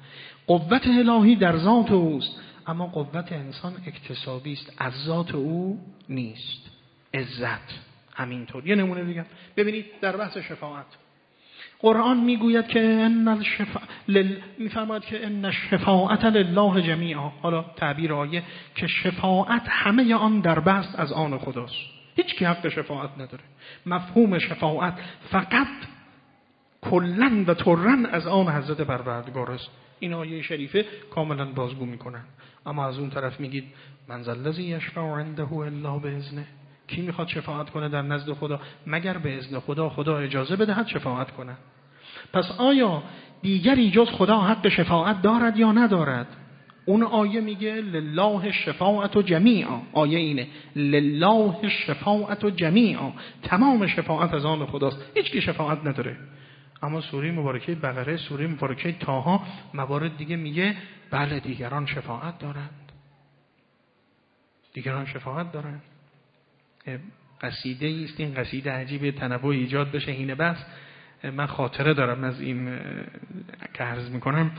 قوت الهی در ذات اوست، اما قوت انسان اکتسابی است، از ذات او نیست. عزت همینطور. یه نمونه دیگه ببینید در بحث شفاعت، قرآن میگوید که ان الشفاعت لل... میفرماید که ان الشفاعت لله جمیعا. حالا تعبیر آیه که شفاعت همه آن در بست از آن خداست، هیچ کی حق شفاعت نداره. مفهوم شفاعت فقط کلن و ترن از آن حضرت پروردگار است. این آیه شریفه کاملا بازگو میکنن. اما از اون طرف میگید من ذا الذی یشفع عنده الا باذنه، کی میخواد شفاعت کنه در نزد خدا مگر به اذن خدا، خدا اجازه بدهد شفاعت کنه. پس آیا دیگری جز خدا حق شفاعت دارد یا ندارد؟ اون آیه میگه لله الشفاعت جمیعا. آیه اینه لله الشفاعت جمیعا، تمام شفاعت از آن خداست، هیچ کی شفاعت نداره. اما سوره مبارکه بقره، سوره مبارکه طه، موارد دیگه میگه بله دیگران شفاعت دارند، دیگران شفاعت دارند. قصیده است، این قصیده عجیبه، تنوع ایجاد بشه این بس. من خاطره دارم از این که عرض میکنم،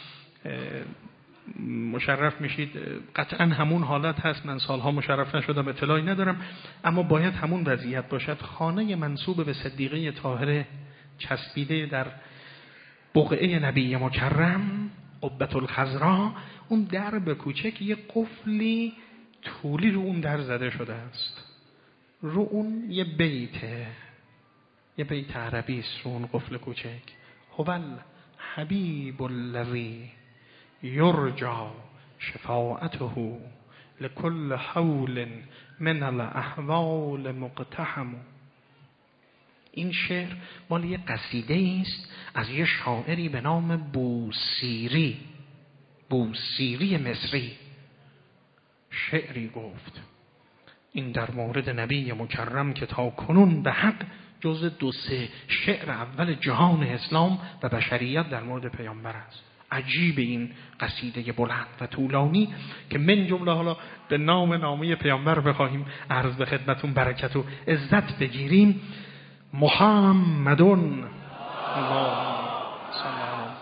مشرف میشید قطعا همون حالت هست. من سالها مشرف نشدم، اطلاعی ندارم، اما باید همون وضعیت باشد. خانه منسوب به صدیقه طاهره چسبیده در بقعه نبی مکرم قبة الخضرا، اون درب کوچک یه قفلی طولی رو اون در زده شده است. رو اون یه بیته، یه بیت عربی است رو اون قفل کوچک. هو الحبیب الذی یرجا شفاعته لكل حول من الاحوال مقتحم. این شعر مال یه قصیده است از یه شاعری به نام بوسیری، بوسیری مصری. شعری گفت این در مورد نبی مکرم که تا کنون به حق جز دو سه شعر اول جهان اسلام و بشریت در مورد پیامبر است. عجیب این قصیده بلند و طولانی که من جمله حالا به نام نامی پیامبر بخواهیم عرض به خدمتون برکت و عزت بگیریم. محمدون الله سلام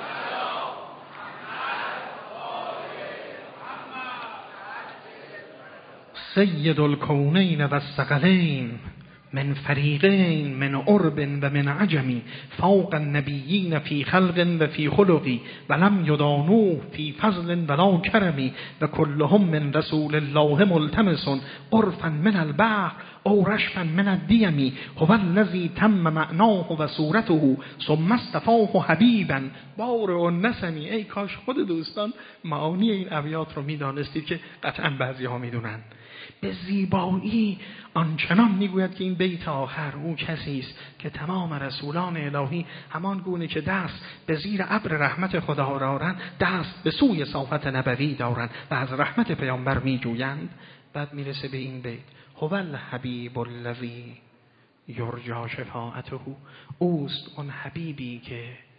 سید الکونین و الثقلین من فریقین من عرب و من عجمی فوق النبیین فی خلق و فی خلقی ولم یدانوه فی فضل ولا کرمی و کلهم من رسول الله ملتمس عرفا من البحر او رشفا من الدیمی هو الذی تم معناه و صورته ثم اصطفاه حبیبا بارع النسمی. ای کاش خود دوستان معانی این ابیات رو میدانستید که قطعا بعضی ها میدونن. به زیبایی آنچنان میگوید که این بیت آخر او کسی است که تمام رسولان الهی همان گونه که دست به زیر ابر رحمت خدا دارند دست به سوی صافت نبوی دارند و از رحمت پیامبر میجویند. بعد میرسه به این بیت هو الحبیب الذی یرجا شفاعته. اوست اون حبیبی که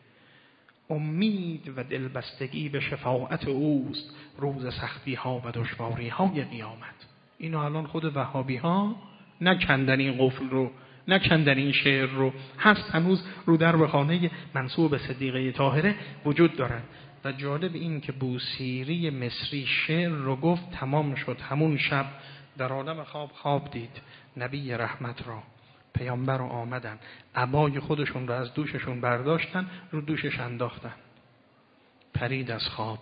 امید و دلبستگی به شفاعت اوست روز سختی ها و دشواری های قیامت. اینو الان خود وهابی ها نکندن این قفل رو، نکندن این شعر رو، هست هنوز رو در خانه منسوب به صدیقه طاهره وجود دارن. و جالب این که بوسیری مصری شعر رو گفت تمام شد. همون شب در عالم خواب خواب دید نبی رحمت را، پیامبر رو آمدن عبای خودشون رو از دوششون برداشتن رو دوشش انداختن، پرید از خواب.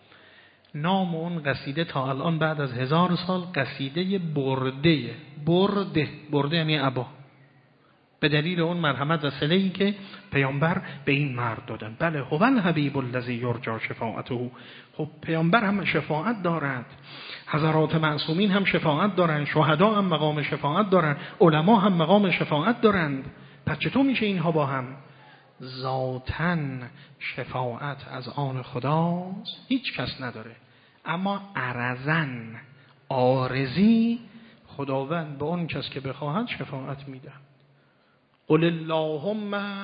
نام اون قصیده تا الان بعد از هزار سال قصیده برده. برده برده یعنی عبا، به دلیل اون مرحمت و صله‌ای که پیامبر به این مرد دادن. بله هو الحبیب الذی یرجا شفاعته. خب پیامبر هم شفاعت دارد، حضرات معصومین هم شفاعت دارند، شهدا هم مقام شفاعت دارند، علما هم مقام شفاعت دارند. پس چطور میشه اینها با هم؟ ذاتاً شفاعت از آن خداست، هیچ کس نداره. اما عرضن عارضی خداوند به اون کس که بخواهد شفاعت میده. قل اللهم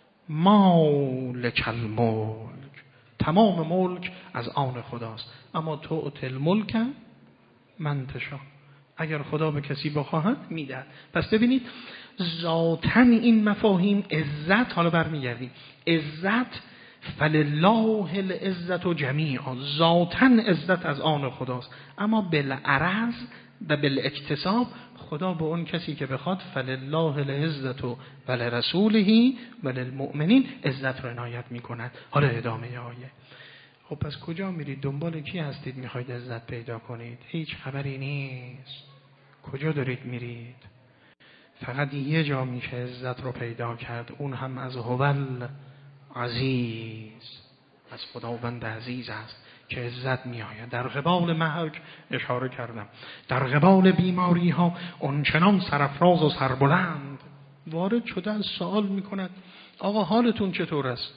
مالک الملک، تمام ملک از آن خداست. اما تؤتی الملک من تشاء، اگر خدا به کسی بخواهد میده. پس ببینید ذاتاً این مفاهیم عزت، حالا برمیگردیم، عزت فلله العزت جمیعا، ذاتاً عزت از آن خداست، اما بالعرض و بالاکتساب خدا به اون کسی که بخواد فلله العزت ولرسوله وللمؤمنین عزت رو عنایت میکند. حالا ادامه آیه. خب پس کجا میرید؟ دنبال کی هستید میخواید عزت پیدا کنید؟ هیچ خبری نیست. کجا دارید میرید؟ فقط یه جا میشه عزت رو پیدا کرد، اون هم از هوال عزیز، از خداوند عزیز است که عزت می آید. در قبال مرگ اشاره کردم، در قبال بیماری ها اونچنان سرافراز و سربلند وارد شده از سوال می کند آقا حالتون چطور است؟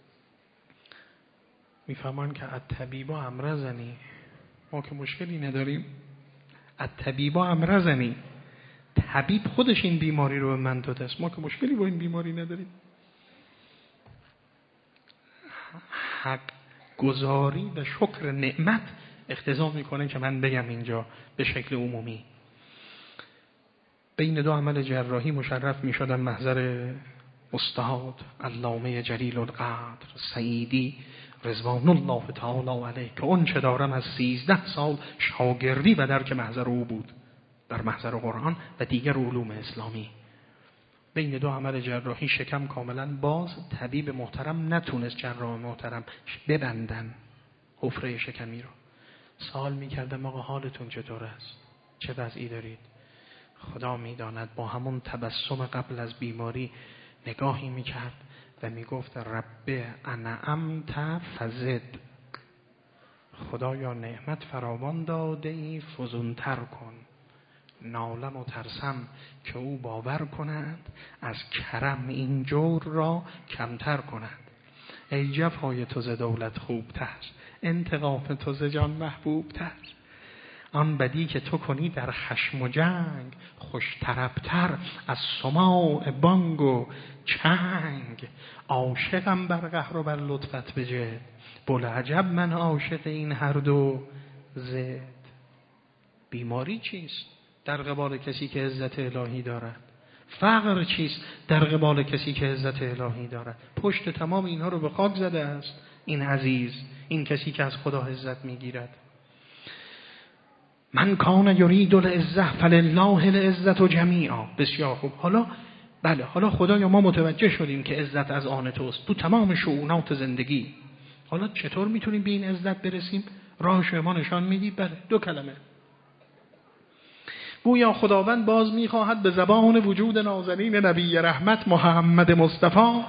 می فهمان که الطبیبا امرضنی، ما که مشکلی نداریم، الطبیبا امرضنی، طبیب خودش این بیماری رو به من داده است، ما که مشکلی با این بیماری نداریم. حق گزاری و شکر نعمت اقتضا میکنه که من بگم اینجا به شکل عمومی. بین دو عمل جراحی مشرف میشدم محضر استاد علامه جلیل القدر سعیدی رضوان الله تعالی علیه که اون چه دارم از سیزده سال شاگردی و درک محضر او بود در محضر قرآن و دیگر علوم اسلامی. بین دو عمل جراحی شکم کاملا باز، طبیب محترم نتونست جراح محترم ببندن حفره شکمی رو. سوال میکردم آقا حالتون چطور است؟ چه وضعی دارید؟ خدا میداند با همون تبسم قبل از بیماری نگاهی میکرد و میگفت رب انعمت فزد، خدایا نعمت فراوان داده ای فزونتر کن. نالم و ترسم که او باور کند از کرم این جور را کمتر کند. ای جفای تو ز دولت خوبتر، انتقام تو ز جان محبوبتر. آن بدی که تو کنی در خشم و جنگ، خوش طربتر از سماع بانگ و چنگ. عاشقم بر قهر و بر لطفت بجد، بوالعجب من عاشق این هر دو زد. بیماری چیست در قبال کسی که عزت الهی دارد؟ فقر چیست در قبال کسی که عزت الهی دارد؟ پشت تمام اینها رو به خاک زده است این عزیز، این کسی که از خدا عزت میگیرد. من کان یرید العزة فلله العزة جمیعا. بسیار خوب. حالا بله، حالا خدایا ما متوجه شدیم که عزت از آن توست تو تمام شؤونات زندگی. حالا چطور میتونیم به این عزت برسیم؟ راهش ما نشان میدی. بله، دو کلمه. گویا خداوند باز میخواهد به زبان وجود نازنین نبی رحمت محمد مصطفی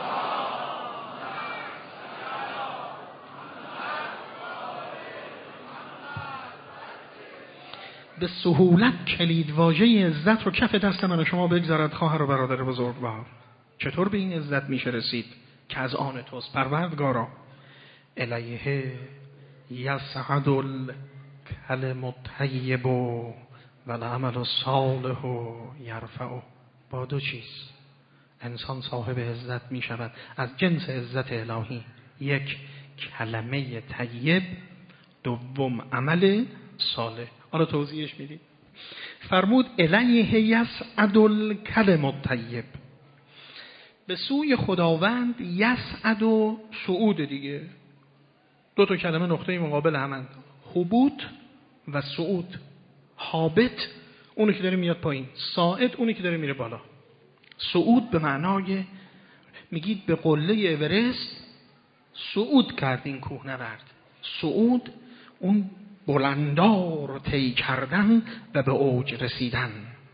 به سهولت کلید واژه عزت رو کف دست من و شما بگذارد. خواهر و برادر بزرگوار، چطور به این عزت میشه رسید که از آن توست؟ پروردگارا الیه یصعد الکلم الطیب و العمل الصالح یرفعه. با دو چیز انسان صاحب عزت می شود از جنس عزت الهی: یک کلمه طیب، دوم عمل صالح. حالا توضیحش میدیم. فرمود الیه یصعد الکلم الطیب، به سوی خداوند. یصعد و صعود دیگه، دو تا کلمه نقطه مقابل همند، هبوط و صعود. هابط اونی که داره میاد پایین، صاعد اونی که داره میره بالا. صعود به معنای میگید به قله اورست صعود کرد این کوهنورد. صعود اون بلندار رو طی کردن و به اوج رسیدن.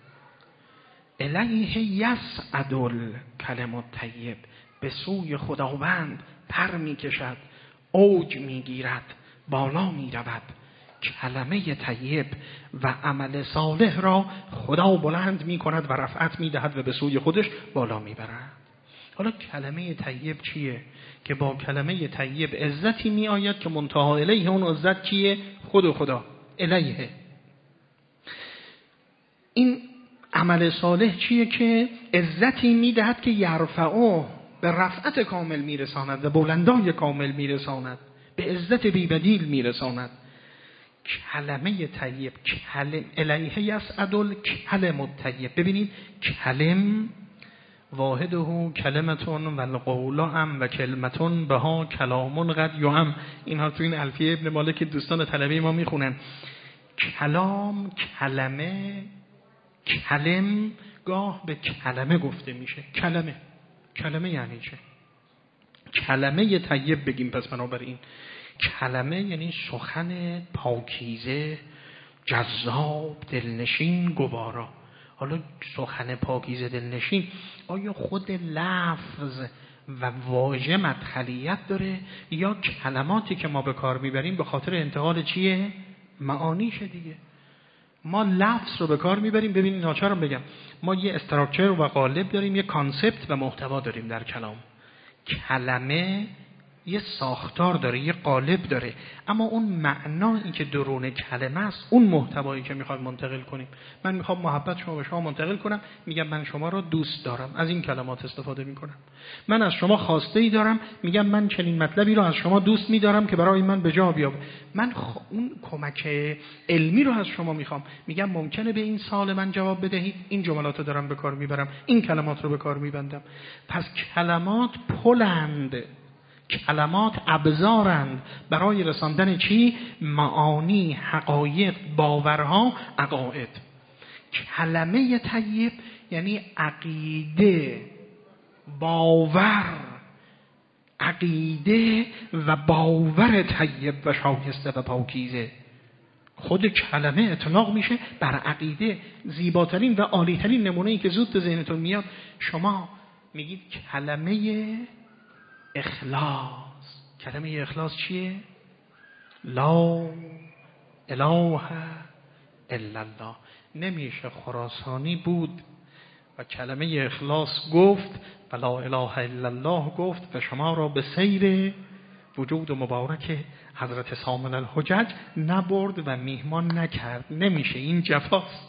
الیه یصعد الکلم الطیب، به سوی خداوند پر میکشد، اوج میگیرد، بالا میرود. کلمه طیب و عمل صالح را خدا بلند می کند و رفعت می دهد و به سوی خودش بالا می برد. حالا کلمه طیب چیه؟ که با کلمه طیب عزتی می آید که منتها الیه اون عزت کیه؟ خود و خدا. الیه. این عمل صالح چیه؟ که عزتی می دهد که یرفعه، به رفعت کامل می رساند و بلندای کامل می رساند، به عزت بی‌بدیل می رساند. کلمه طیب، کلم الیه یصعد الکلم الطیب. ببینید کلم واحده کلمتون و القول ام و کلمتون بها کلامون قد یعم. اینها تو این الفیه ابن مالک دوستان طلبه ما میخونن. کلام، کلمه، کلم گاه به کلمه گفته میشه. کلمه کلمه یعنی چه؟ کلمه طیب بگیم. پس بنابراین کلمه یعنی سخن پاکیزه، جذاب، دلنشین، گوارا. حالا سخن پاکیزه دلنشین آیا خود لفظ و واژه مدخلیت داره یا کلماتی که ما به کار میبریم به خاطر انتقال چیه؟ معانیشه دیگه. ما لفظ رو به کار میبریم. ببینید ناچارم بگم ما یه استراکچر و قالب داریم، یه کانسپت و محتوا داریم در کلام. کلمه یه ساختار داره، یه قالب داره، اما اون معنایی که درون کلمه است، اون محتوایی که میخواد منتقل کنیم. من میخوام محبت شما به شما منتقل کنم، میگم من شما را دوست دارم، از این کلمات استفاده میکنم. من از شما خواسته ای دارم، میگم من چنین مطلبی رو از شما دوست میدارم که برای من به جا بیاد. من خ... اون کمک علمی رو از شما میخوام، میگم ممکنه به این سوال من جواب بدهید، این جملات رو دارم به کار میبرم، این کلمات رو به کار میبندم. پس کلمات پلند، کلمات ابزارند برای رساندن چی؟ معانی، حقایق، باورها، عقاید. کلمه طیب یعنی عقیده، باور، عقیده و باور طیب و شایسته و پاکیزه. خود کلمه اطلاق میشه بر عقیده. زیباترین و عالیترین نمونه‌ای که زود به ذهنتون میاد، شما میگید کلمه اخلاص. کلمه اخلاص چیه؟ لا اله الا الله. نمیشه خراسانی بود و کلمه اخلاص گفت و لا اله الا الله گفت و شما را به سیر وجود مبارک حضرت سامن الحجج نبرد و میهمان نکرد. نمیشه، این جفاست.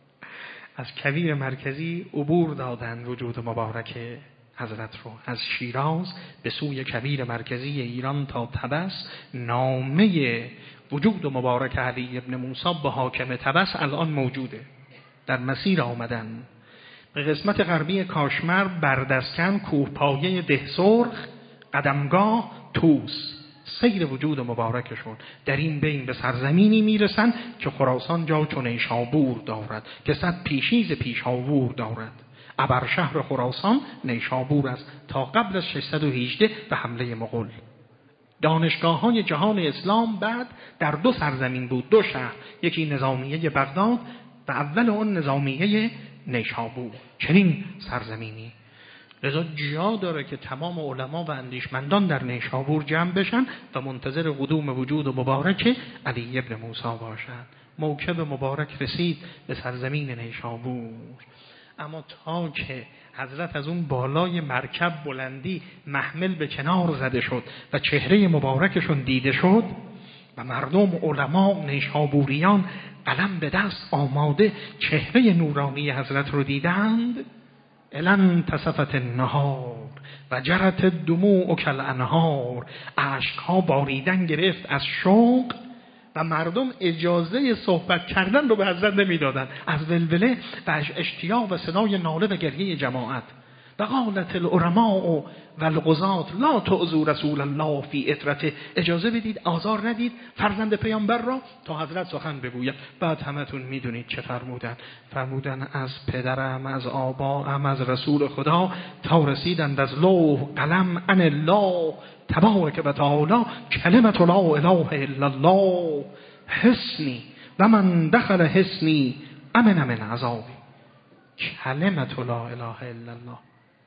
از کویر مرکزی عبور دادن وجود مبارک حضرت رو، از شیراز به سوی کویر مرکزی ایران تا طبس. نامه وجود مبارک علی ابن موسی به حاکم طبس الان موجوده. در مسیر آمدن به قسمت غربی کاشمر، بردسکن، کوهپایه دهسرخ، قدمگاه توس، سیر وجود مبارکشون. در این بین به سرزمینی میرسن که خراسان جا چون نیشابور دارد، که صد پیشیز پیشاوور دارد. ابر شهر خراسان نیشابور است تا قبل از ششصد و هجده به حمله مغول. دانشگاه های جهان اسلام بعد در دو سرزمین بود، دو شهر، یکی نظامیه بغداد و اول اون نظامیه نیشابور. چنین سرزمینی لذا جا داره که تمام علما و اندیشمندان در نیشابور جمع بشن و منتظر قدوم وجود مبارک علی ابن موسی باشند. موکب مبارک رسید به سرزمین نیشابور، اما تا که حضرت از اون بالای مرکب بلندی محمل به کنار زده شد و چهره مبارکشون دیده شد و مردم علما نیشابوریان قلم به دست آماده چهره نورانی حضرت رو دیدند، الان تصفت النهار و جرت دموع کالانهار، اشک‌ها باریدن گرفت از شوق و مردم اجازه صحبت کردن رو به حضرت نمیدادن از ولوله و اشتیاق و صدای ناله و گریه جماعت. و قالت العلماء و القضاة لا تعذوا رسول الله فی اطرته، اجازه بدید، آزار ندید فرزند پیامبر را تا حضرت سخن بگوید. بعد همتون میدونید چه فرمودن؟ فرمودن از پدرم، از آباام، از رسول خدا تا رسیدند از لوح قلم ان الله تبارک و تعالی کلمت لا اله الا الله حسنی و من دخل حسنی امن من عذابی. کلمت لا اله الا الله،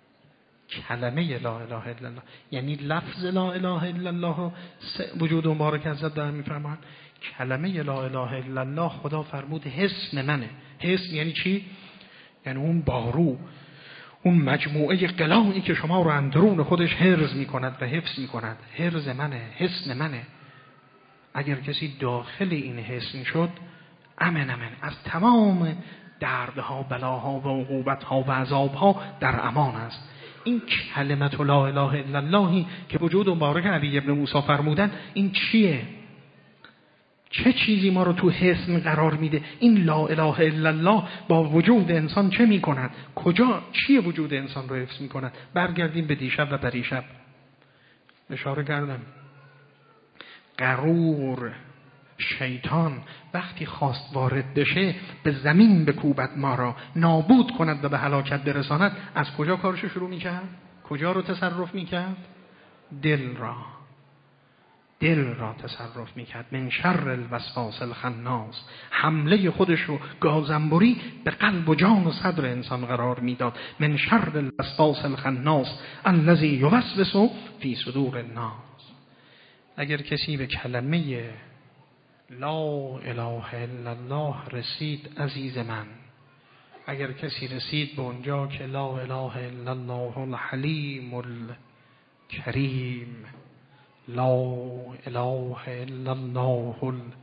کلمه لا اله الا الله یعنی لفظ لا اله الا الله وجود مبارک حضرت دارن میفرمان. کلمه لا اله الا الله خدا فرمود حسن منه. حسن یعنی چی؟ یعنی اون بارو، اون مجموعه قلایی که شما رو اندرون خودش حرز میکند و حفظ میکند. حرز منه، حسن منه. اگر کسی داخل این حسن شد امن امن از تمام دردها، بلاها و عقوبتها و عذابها در امان است. این کلمت لا اله الا اللهی که وجود مبارک علی ابن موسی فرمودن، این چیه؟ چه چیزی ما رو تو حصن قرار میده؟ این لا اله الا الله با وجود انسان چه میکند؟ کجا چیه وجود انسان رو حفظ میکند؟ برگردیم به دیشب و پریشب اشاره کردم. غرور شیطان وقتی خواست وارد بشه به زمین بکوبد ما را، نابود کند و به هلاکت برساند، از کجا کارشو شروع میکرد؟ کجا رو تصرف میکرد؟ دل را دل را تصرف میکرد. من شر الوسواس الخناس، حمله خودش رو گازنبری به قلب و جان و صدر انسان قرار میداد. من شر الوسواس الخناس الذی یوسوس فی صدور الناس. اگر کسی به کلمه لا اله الا الله رسید، عزیز من، اگر کسی رسید به اونجا که لا اله الا الله الحلیم الکریم، لا اله الا الله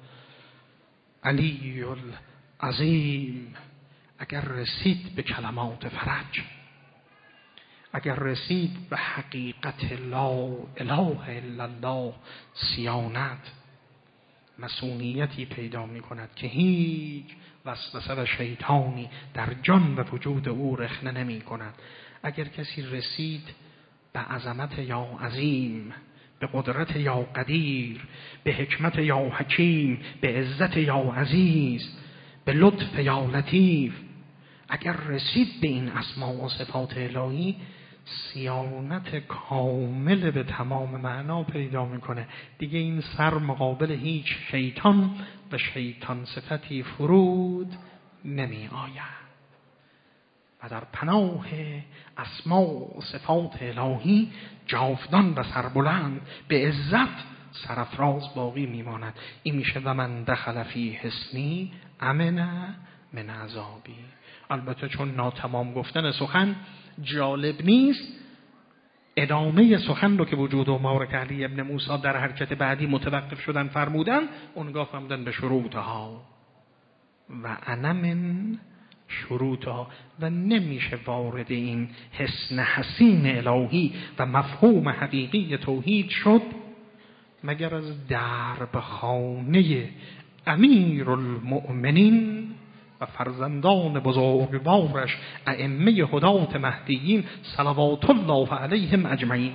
العلی العظیم، اگر رسید به کلمات فرج، اگر رسید به حقیقت لا اله الا الله، صیانت، مسئولیتی پیدا می کند که هیچ وسوسه و شیطانی در جان و وجود او رخنه نمی کند. اگر کسی رسید به عظمت یا عظیم، به قدرت یا قدیر، به حکمت یا حکیم، به عزت یا عزیز، به لطف یا لطیف، اگر رسید به این اسما و صفات الهی، صیانت کامل به تمام معنا پیدا میکنه. دیگه این سر مقابل هیچ شیطان و شیطان صفتی فرود نمی آید و در پناه اسما و صفات الهی جاودان و سربلند به عزت سرافراز باقی میماند. این میشه و من دخل فی حصنی امن من عذابی. البته چون ناتمام گفتن سخن جالب نیست، ادامه سخن رو که وجود و مبارک علی ابن موسی در حرکت بعدی متوقف شدن فرمودن، اونگاه فرمودن به شروطها و انا من شروطها، و نمیشه وارد این حسن حسین الهی و مفهوم حقیقی توحید شد مگر از درب خانه امیر المؤمنین و فرزندان بزرگوارش ائمه هدات مهدیین صلوات الله علیهم اجمعین.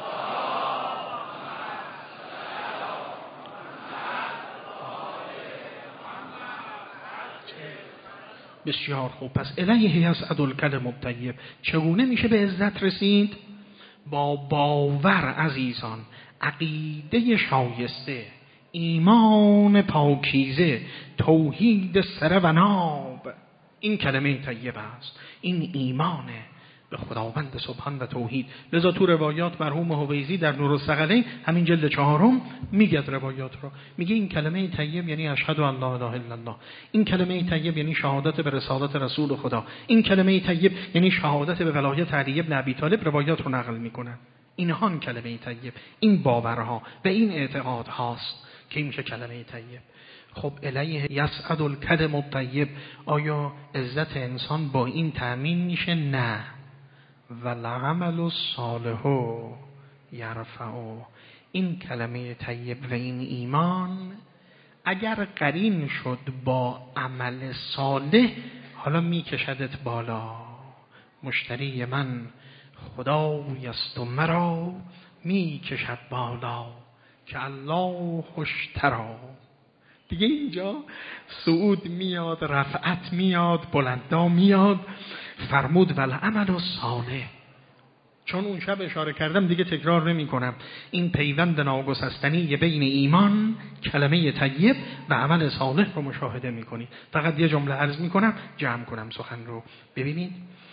بسیار خوب. پس الیه یصعد الکلم الطیب، چگونه میشه به عزت رسید؟ با باور عزیزان، عقیده شایسته، ایمان پاکیزه، توحید سره و ناب. این کلمه طیبه است، این ایمانه به خداوند سبحان و توحید. لذا تو روایات مرحوم حویزی در نور الثقلین همین جلد چهارم میگه روایات رو، میگه این کلمه طیب یعنی اشهد ان لا اله الا الله، این کلمه طیب یعنی شهادت به رسالت رسول خدا، این کلمه طیب یعنی شهادت به ولایت علی بن ابی طالب. روایات رو نقل میکنن. اینها این کلمه طیب، این باورها و این اعتقاد هاست که این میشه کلمه طیب. خب الیه یصعد الکلم الطیب، آیا عزت انسان با این تأمین میشه؟ نه. و العمل الصالح یرفع. این کلمه طیب و این ایمان اگر قرین شد با عمل صالح، حالا میکشدت بالا. مشتری من خدای است و مرا میکشد بالا که الله اشترا. دیگه اینجا صعود میاد، رفعت میاد، بلندا میاد. فرمود والعمل الصالح. چون اون شب اشاره کردم دیگه تکرار نمی کنم. این پیوند ناگسستنی بین ایمان، کلمه طیب و عمل صالح رو مشاهده می کنید. فقط یه جمله عرض می کنم جمع کنم سخن رو. ببینید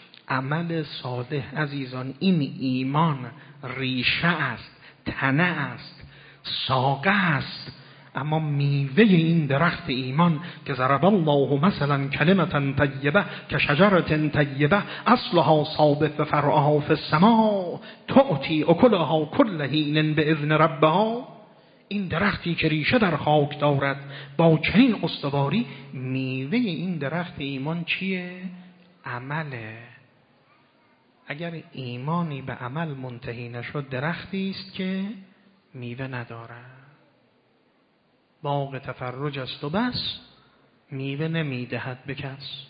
عمل صالح عزیزان، این ایمان ریشه است، تنه است، ساقه است، اما میوه این درخت ایمان که ضرب الله مثلا کلمة طیبه که شجرة طیبه اصلها ثابت و فرعها فی السماء تؤتی اکلها کل حین باذن ربها. این درختی که ریشه در خاک دارد با چنین استواری، میوه این درخت ایمان چیه؟ عمله. اگر ایمانی به عمل منتهی نشد، درختی است که میوه ندارد. باغ تفرج است و بس، میوه نمیدهد به کس.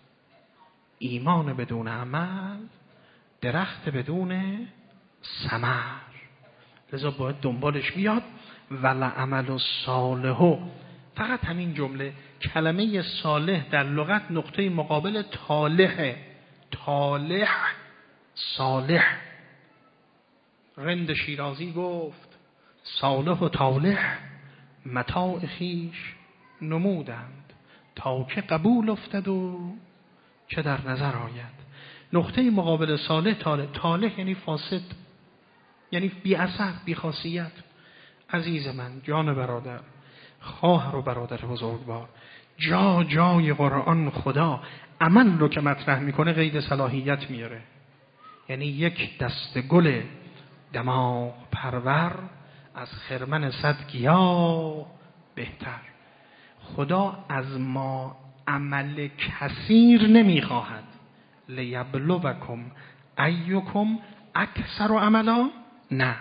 ایمان بدون عمل، درخت بدون ثمر. لذا باید دنبالش بیاد. ولعمل الصالح، فقط همین جمله، کلمه صالح در لغت نقطه مقابل طالحه. طالح، صالح. رند شیرازی گفت صالح و طالح متاع خویش نمودند، تا که قبول افتد و چه در نظر آید. نقطه مقابل صالح طالح. طالح یعنی فاسد، یعنی بی اثر، بی خاصیت. عزیز من، جان برادر، خواهر و برادر بزرگوار، جا جای قرآن خدا عمل رو که مطرح میکنه قید صلاحیت میاره. یعنی یک دست گل دماغ پرور از خرمن صد گیاه بهتر. خدا از ما عمل کثیر نمیخواهد. لیبلوکم ایکم اکثر عملا، نه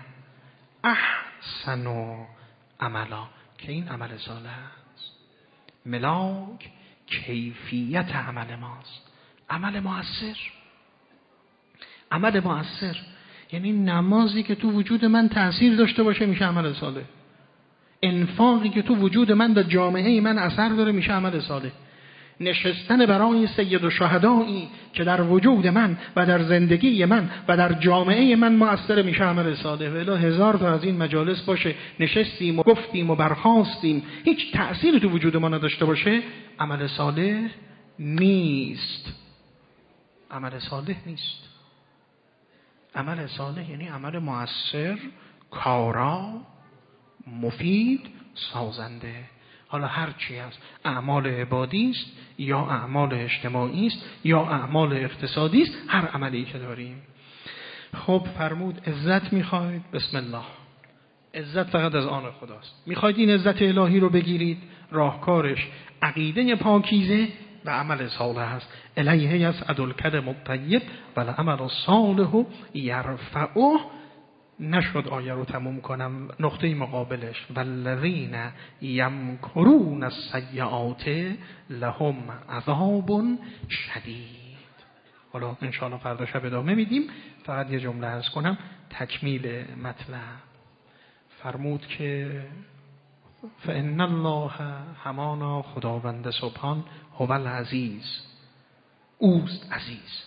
احسن عملا، که این عمل صالح است. ملاک کیفیت عمل ماست. عمل مؤثر، عمل مؤثر یعنی نمازی که تو وجود من تأثیر داشته باشه میشه عمل صالح. انفاقی که تو وجود من و جامعه من اثر داره میشه عمل صالح. نشستن برای سید الشهدایی که در وجود من و در زندگی من و در جامعه من مؤثر میشه عمل صالح. ولی هزار تا از این مجالس باشه، نشستیم و گفتیم و برخاستیم، هیچ تأثیری تو وجود ما نداشته باشه، عمل صالح نیست. عمل صالح نیست. عمل صالح یعنی عمل مؤثر، کارا، مفید، سازنده. حالا هر چی است، اعمال عبادی است یا اعمال اجتماعی است یا اعمال اقتصادی است، هر عملی که داریم. خب فرمود عزت میخواید؟ بسم الله. عزت فقط از آن خداست. میخواید این عزت الهی رو بگیرید؟ راهکارش عقیده پاکیزه و عمل صالح است. الیه یصعد الکلم الطیب والعمل الصالح یرفعه. نشد آیه رو تموم کنم. نقطه مقابلش والذین یمکرون السیئات لهم عذاب شدید. حالا انشاءالله فردا شب ادامه میدیم. فقط یه جمله عرض کنم تکمیل مطلب. فرمود که فإن الله، همانا خداوند سبحان، هو العزیز، اوست عزیز.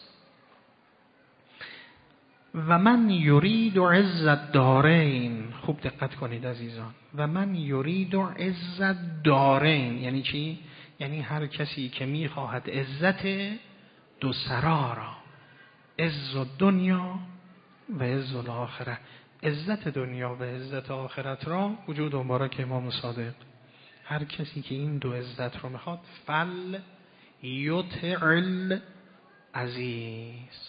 و من یرید عزت دارین. خوب دقت کنید عزیزان. و من یرید عزت دارین یعنی چی؟ یعنی هر کسی که میخواهد عزت دو سرا را، عز دنیا و عز الاخره، عزت دنیا و عزت آخرت را، وجود مبارک امام صادق، هر کسی که این دو عزت رو میخواد، فل یطع العزیز،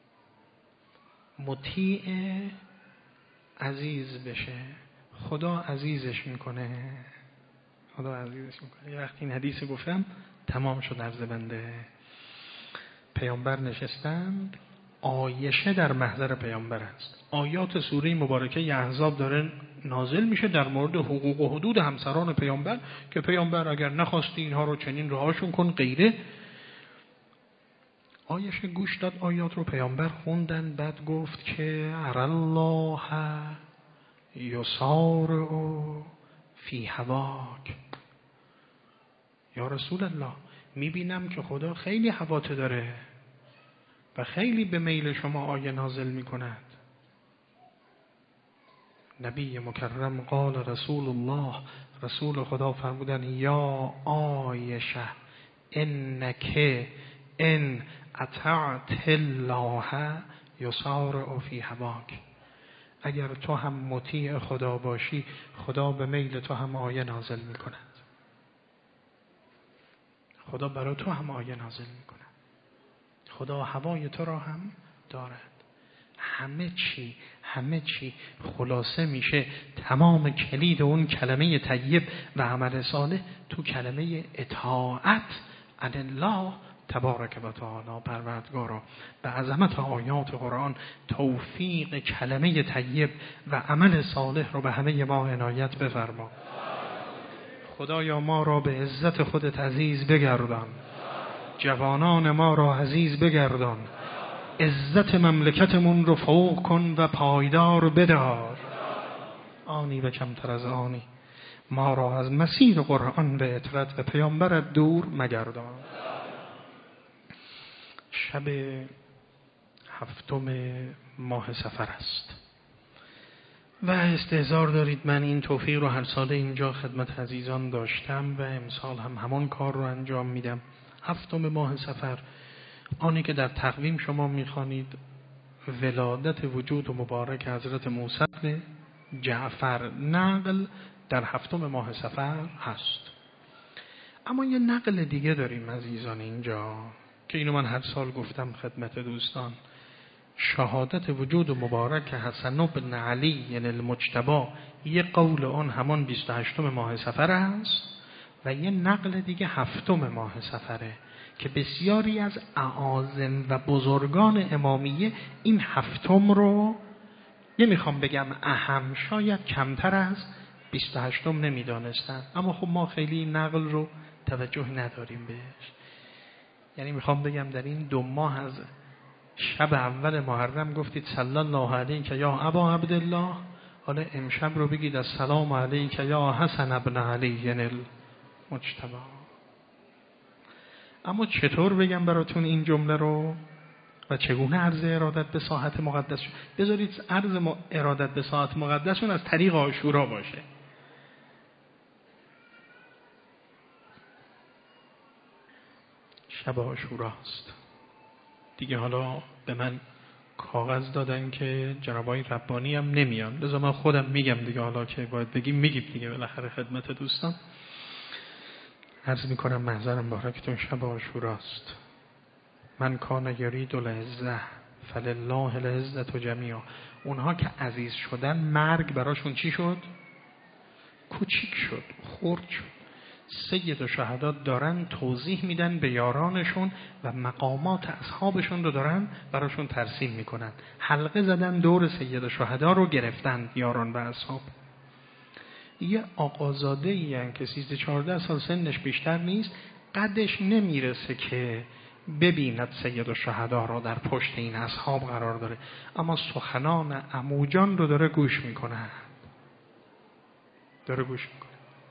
مطیع عزیز بشه. خدا عزیزش میکنه. خدا عزیزش میکنه. یه وقتی این حدیث گفتم تمام شد عرض بنده. پیامبر نشستند، عایشه در محضر پیامبر است. آیات سوره مبارکه احزاب داره نازل میشه در مورد حقوق و حدود همسران پیامبر که پیامبر اگر نخواستی اینها رو چنین رهاشون کن غیره. عایشه گوش داد آیات رو، پیامبر خوندن، بعد گفت که ار الله یسارع فی هواک. یا رسول الله، میبینم که خدا خیلی هوات داره و خیلی به میل شما آیه نازل میکند. نبی مکرم قال رسول الله، رسول خدا فرمودن یا عایشه انک ان اطعت الله یسارع فی هواک. اگر تو هم مطیع خدا باشی، خدا به میل تو هم آیه نازل میکند. خدا برای تو هم آیه نازل میکند. خدا هوای تو را هم دارد. همه چی همه چی خلاصه میشه، تمام کلید اون کلمه طیب و عمل صالح تو کلمه اطاعت عن الله تبارک و تعالی. پروردگارا به عظمت آیات قرآن توفیق کلمه طیب و عمل صالح رو به همه ما عنایت بفرما. خدایا ما را به عزت خودت عزیز بگردان، جوانان ما را عزیز بگردان، عزت مملکتمون رو فوق کن و پایدار بدار. آنی و کمتر از آنی ما را از مسیر قرآن به اطرت و پیامبرت دور مگردان. شب هفتم ماه صفر است و استحضار دارید من این توفیق رو هر سال اینجا خدمت عزیزان داشتم و امسال هم همان کار رو انجام میدم. هفتم ماه صفر، آنی که در تقویم شما میخوانید ولادت وجود و مبارک حضرت موسی بن جعفر نقل در هفتم ماه صفر هست. اما یه نقل دیگه داریم عزیزان اینجا که اینو من هر سال گفتم خدمت دوستان. شهادت وجود و مبارک حسن بن علی یعنی المجتبی، یه قول اون همان بیست و هشتم ماه صفر است و یه نقل دیگه هفتم ماه صفره که بسیاری از اعاظم و بزرگان امامیه این هفتم رو نمیخوام بگم اهم، شاید کمتر از بیست و هشتم نمیدانستن، اما خب ما خیلی این نقل رو توجه نداریم بهش. یعنی میخوام بگم در این دو ماه از شب اول محرم گفتید صلی الله علیک یا ابا عبدالله، حالا امشب رو بگید السلام علیک یا حسن ابن علی المجتبی. اما چطور بگم براتون این جمله رو و چگونه عرض ارادت به ساحت مقدس شد؟ بذارید عرض ارادت به ساحت مقدسون از طریق عاشورا باشه. شب عاشوراست دیگه. حالا به من کاغذ دادن که جنابای ربانی هم نمیان، لذا من خودم میگم دیگه، حالا که باید بگیم میگیم دیگه بالاخره خدمت دوستان. عرض میکنم محضرم بارکتون شب عاشوراست. من کان یرید العزة فلله العزة جمیعا. اونها که عزیز شدن مرگ براشون چی شد؟ کوچیک شد، خرد شد. سید و شهدا دارن توضیح میدن به یارانشون و مقامات اصحابشون رو دارن براشون ترسیم میکنن. حلقه زدن دور سید و شهدا رو گرفتن یاران و اصحاب. یه آقازاده ای که سیزده چهارده سال سنش بیشتر نیست، قدش نمیرسه که ببیند سید و شهدا رو در پشت این اصحاب قرار داره، اما سخنان عموجان رو داره گوش میکنه داره گوش میکنه.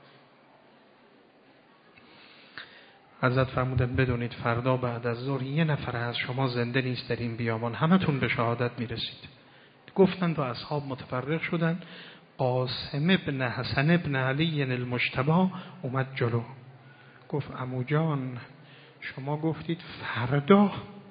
حضرت فرمودن بدونید فردا بعد از ظهر یه نفر از شما زنده نیست در این بیابان، همتون به شهادت میرسید. گفتن و اصحاب متفرق شدن. قاسم ابن حسن ابن علی المجتبی اومد جلو، گفت عمو جان شما گفتید فردا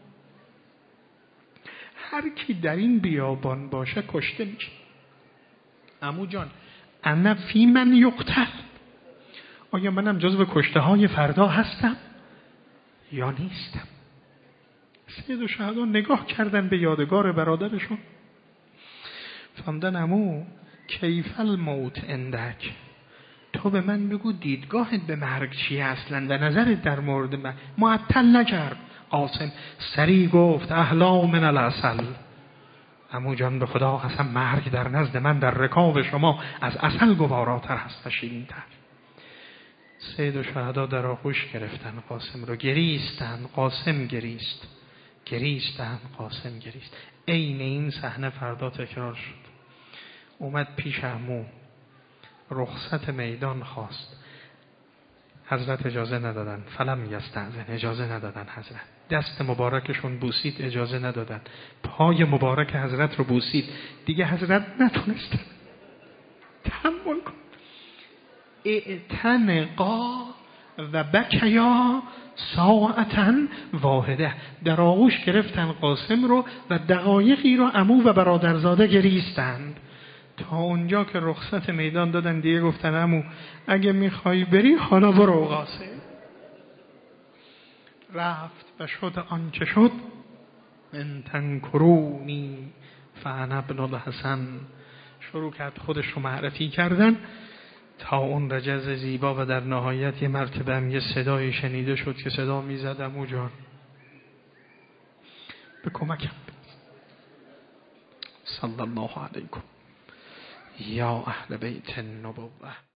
هر کی در این بیابان باشه کشته میشه. عمو جان انا فی من یقتل، آیا منم جزو کشته های فردا هستم یا نیستم؟ سید و شهدا نگاه کردن به یادگار برادرشون، فهمدن عمو کیف الموت اندک، تو به من بگو دیدگاهت به مرگ چیه اصلا و نظرت در مورد من. معطل نکرد قاسم، سریع گفت احلا من العسل. عمو جان به خدا قسم مرگ در نزد من در رکاب شما از عسل گواراتر هست و شیرین‌تر. سید و شهدا در آغوش گرفتن قاسم رو، گریستن. قاسم گریست گریستن قاسم گریست. عین این صحنه فردا تکرار شد. اومد پیش عمو، رخصت میدان خواست. حضرت اجازه ندادن. فلم یستأذن، اجازه ندادن. حضرت دست مبارکشون بوسید، اجازه ندادن. پای مبارک حضرت رو بوسید، دیگه حضرت نتونستن تحمل کن. اعتنقا و بکیا ساعتا واحده، در آغوش گرفتن قاسم رو و دقایقی رو عمو و برادرزاده گریستند تا اونجا که رخصت میدان دادن. دیگه گفتن عمو اگه میخوای بری حالا برو. قاسم رفت و شد آنچه شد. من تنکرونی فانا ابن الحسن. شروع کرد خودش رو معرفی کردن تا اون رجز زیبا و در نهایت یه مرتبه هم یه صدای شنیده شد که صدا میزد عمو جان به کمکم. صلی الله علیکم یا اهل بیت النبوة.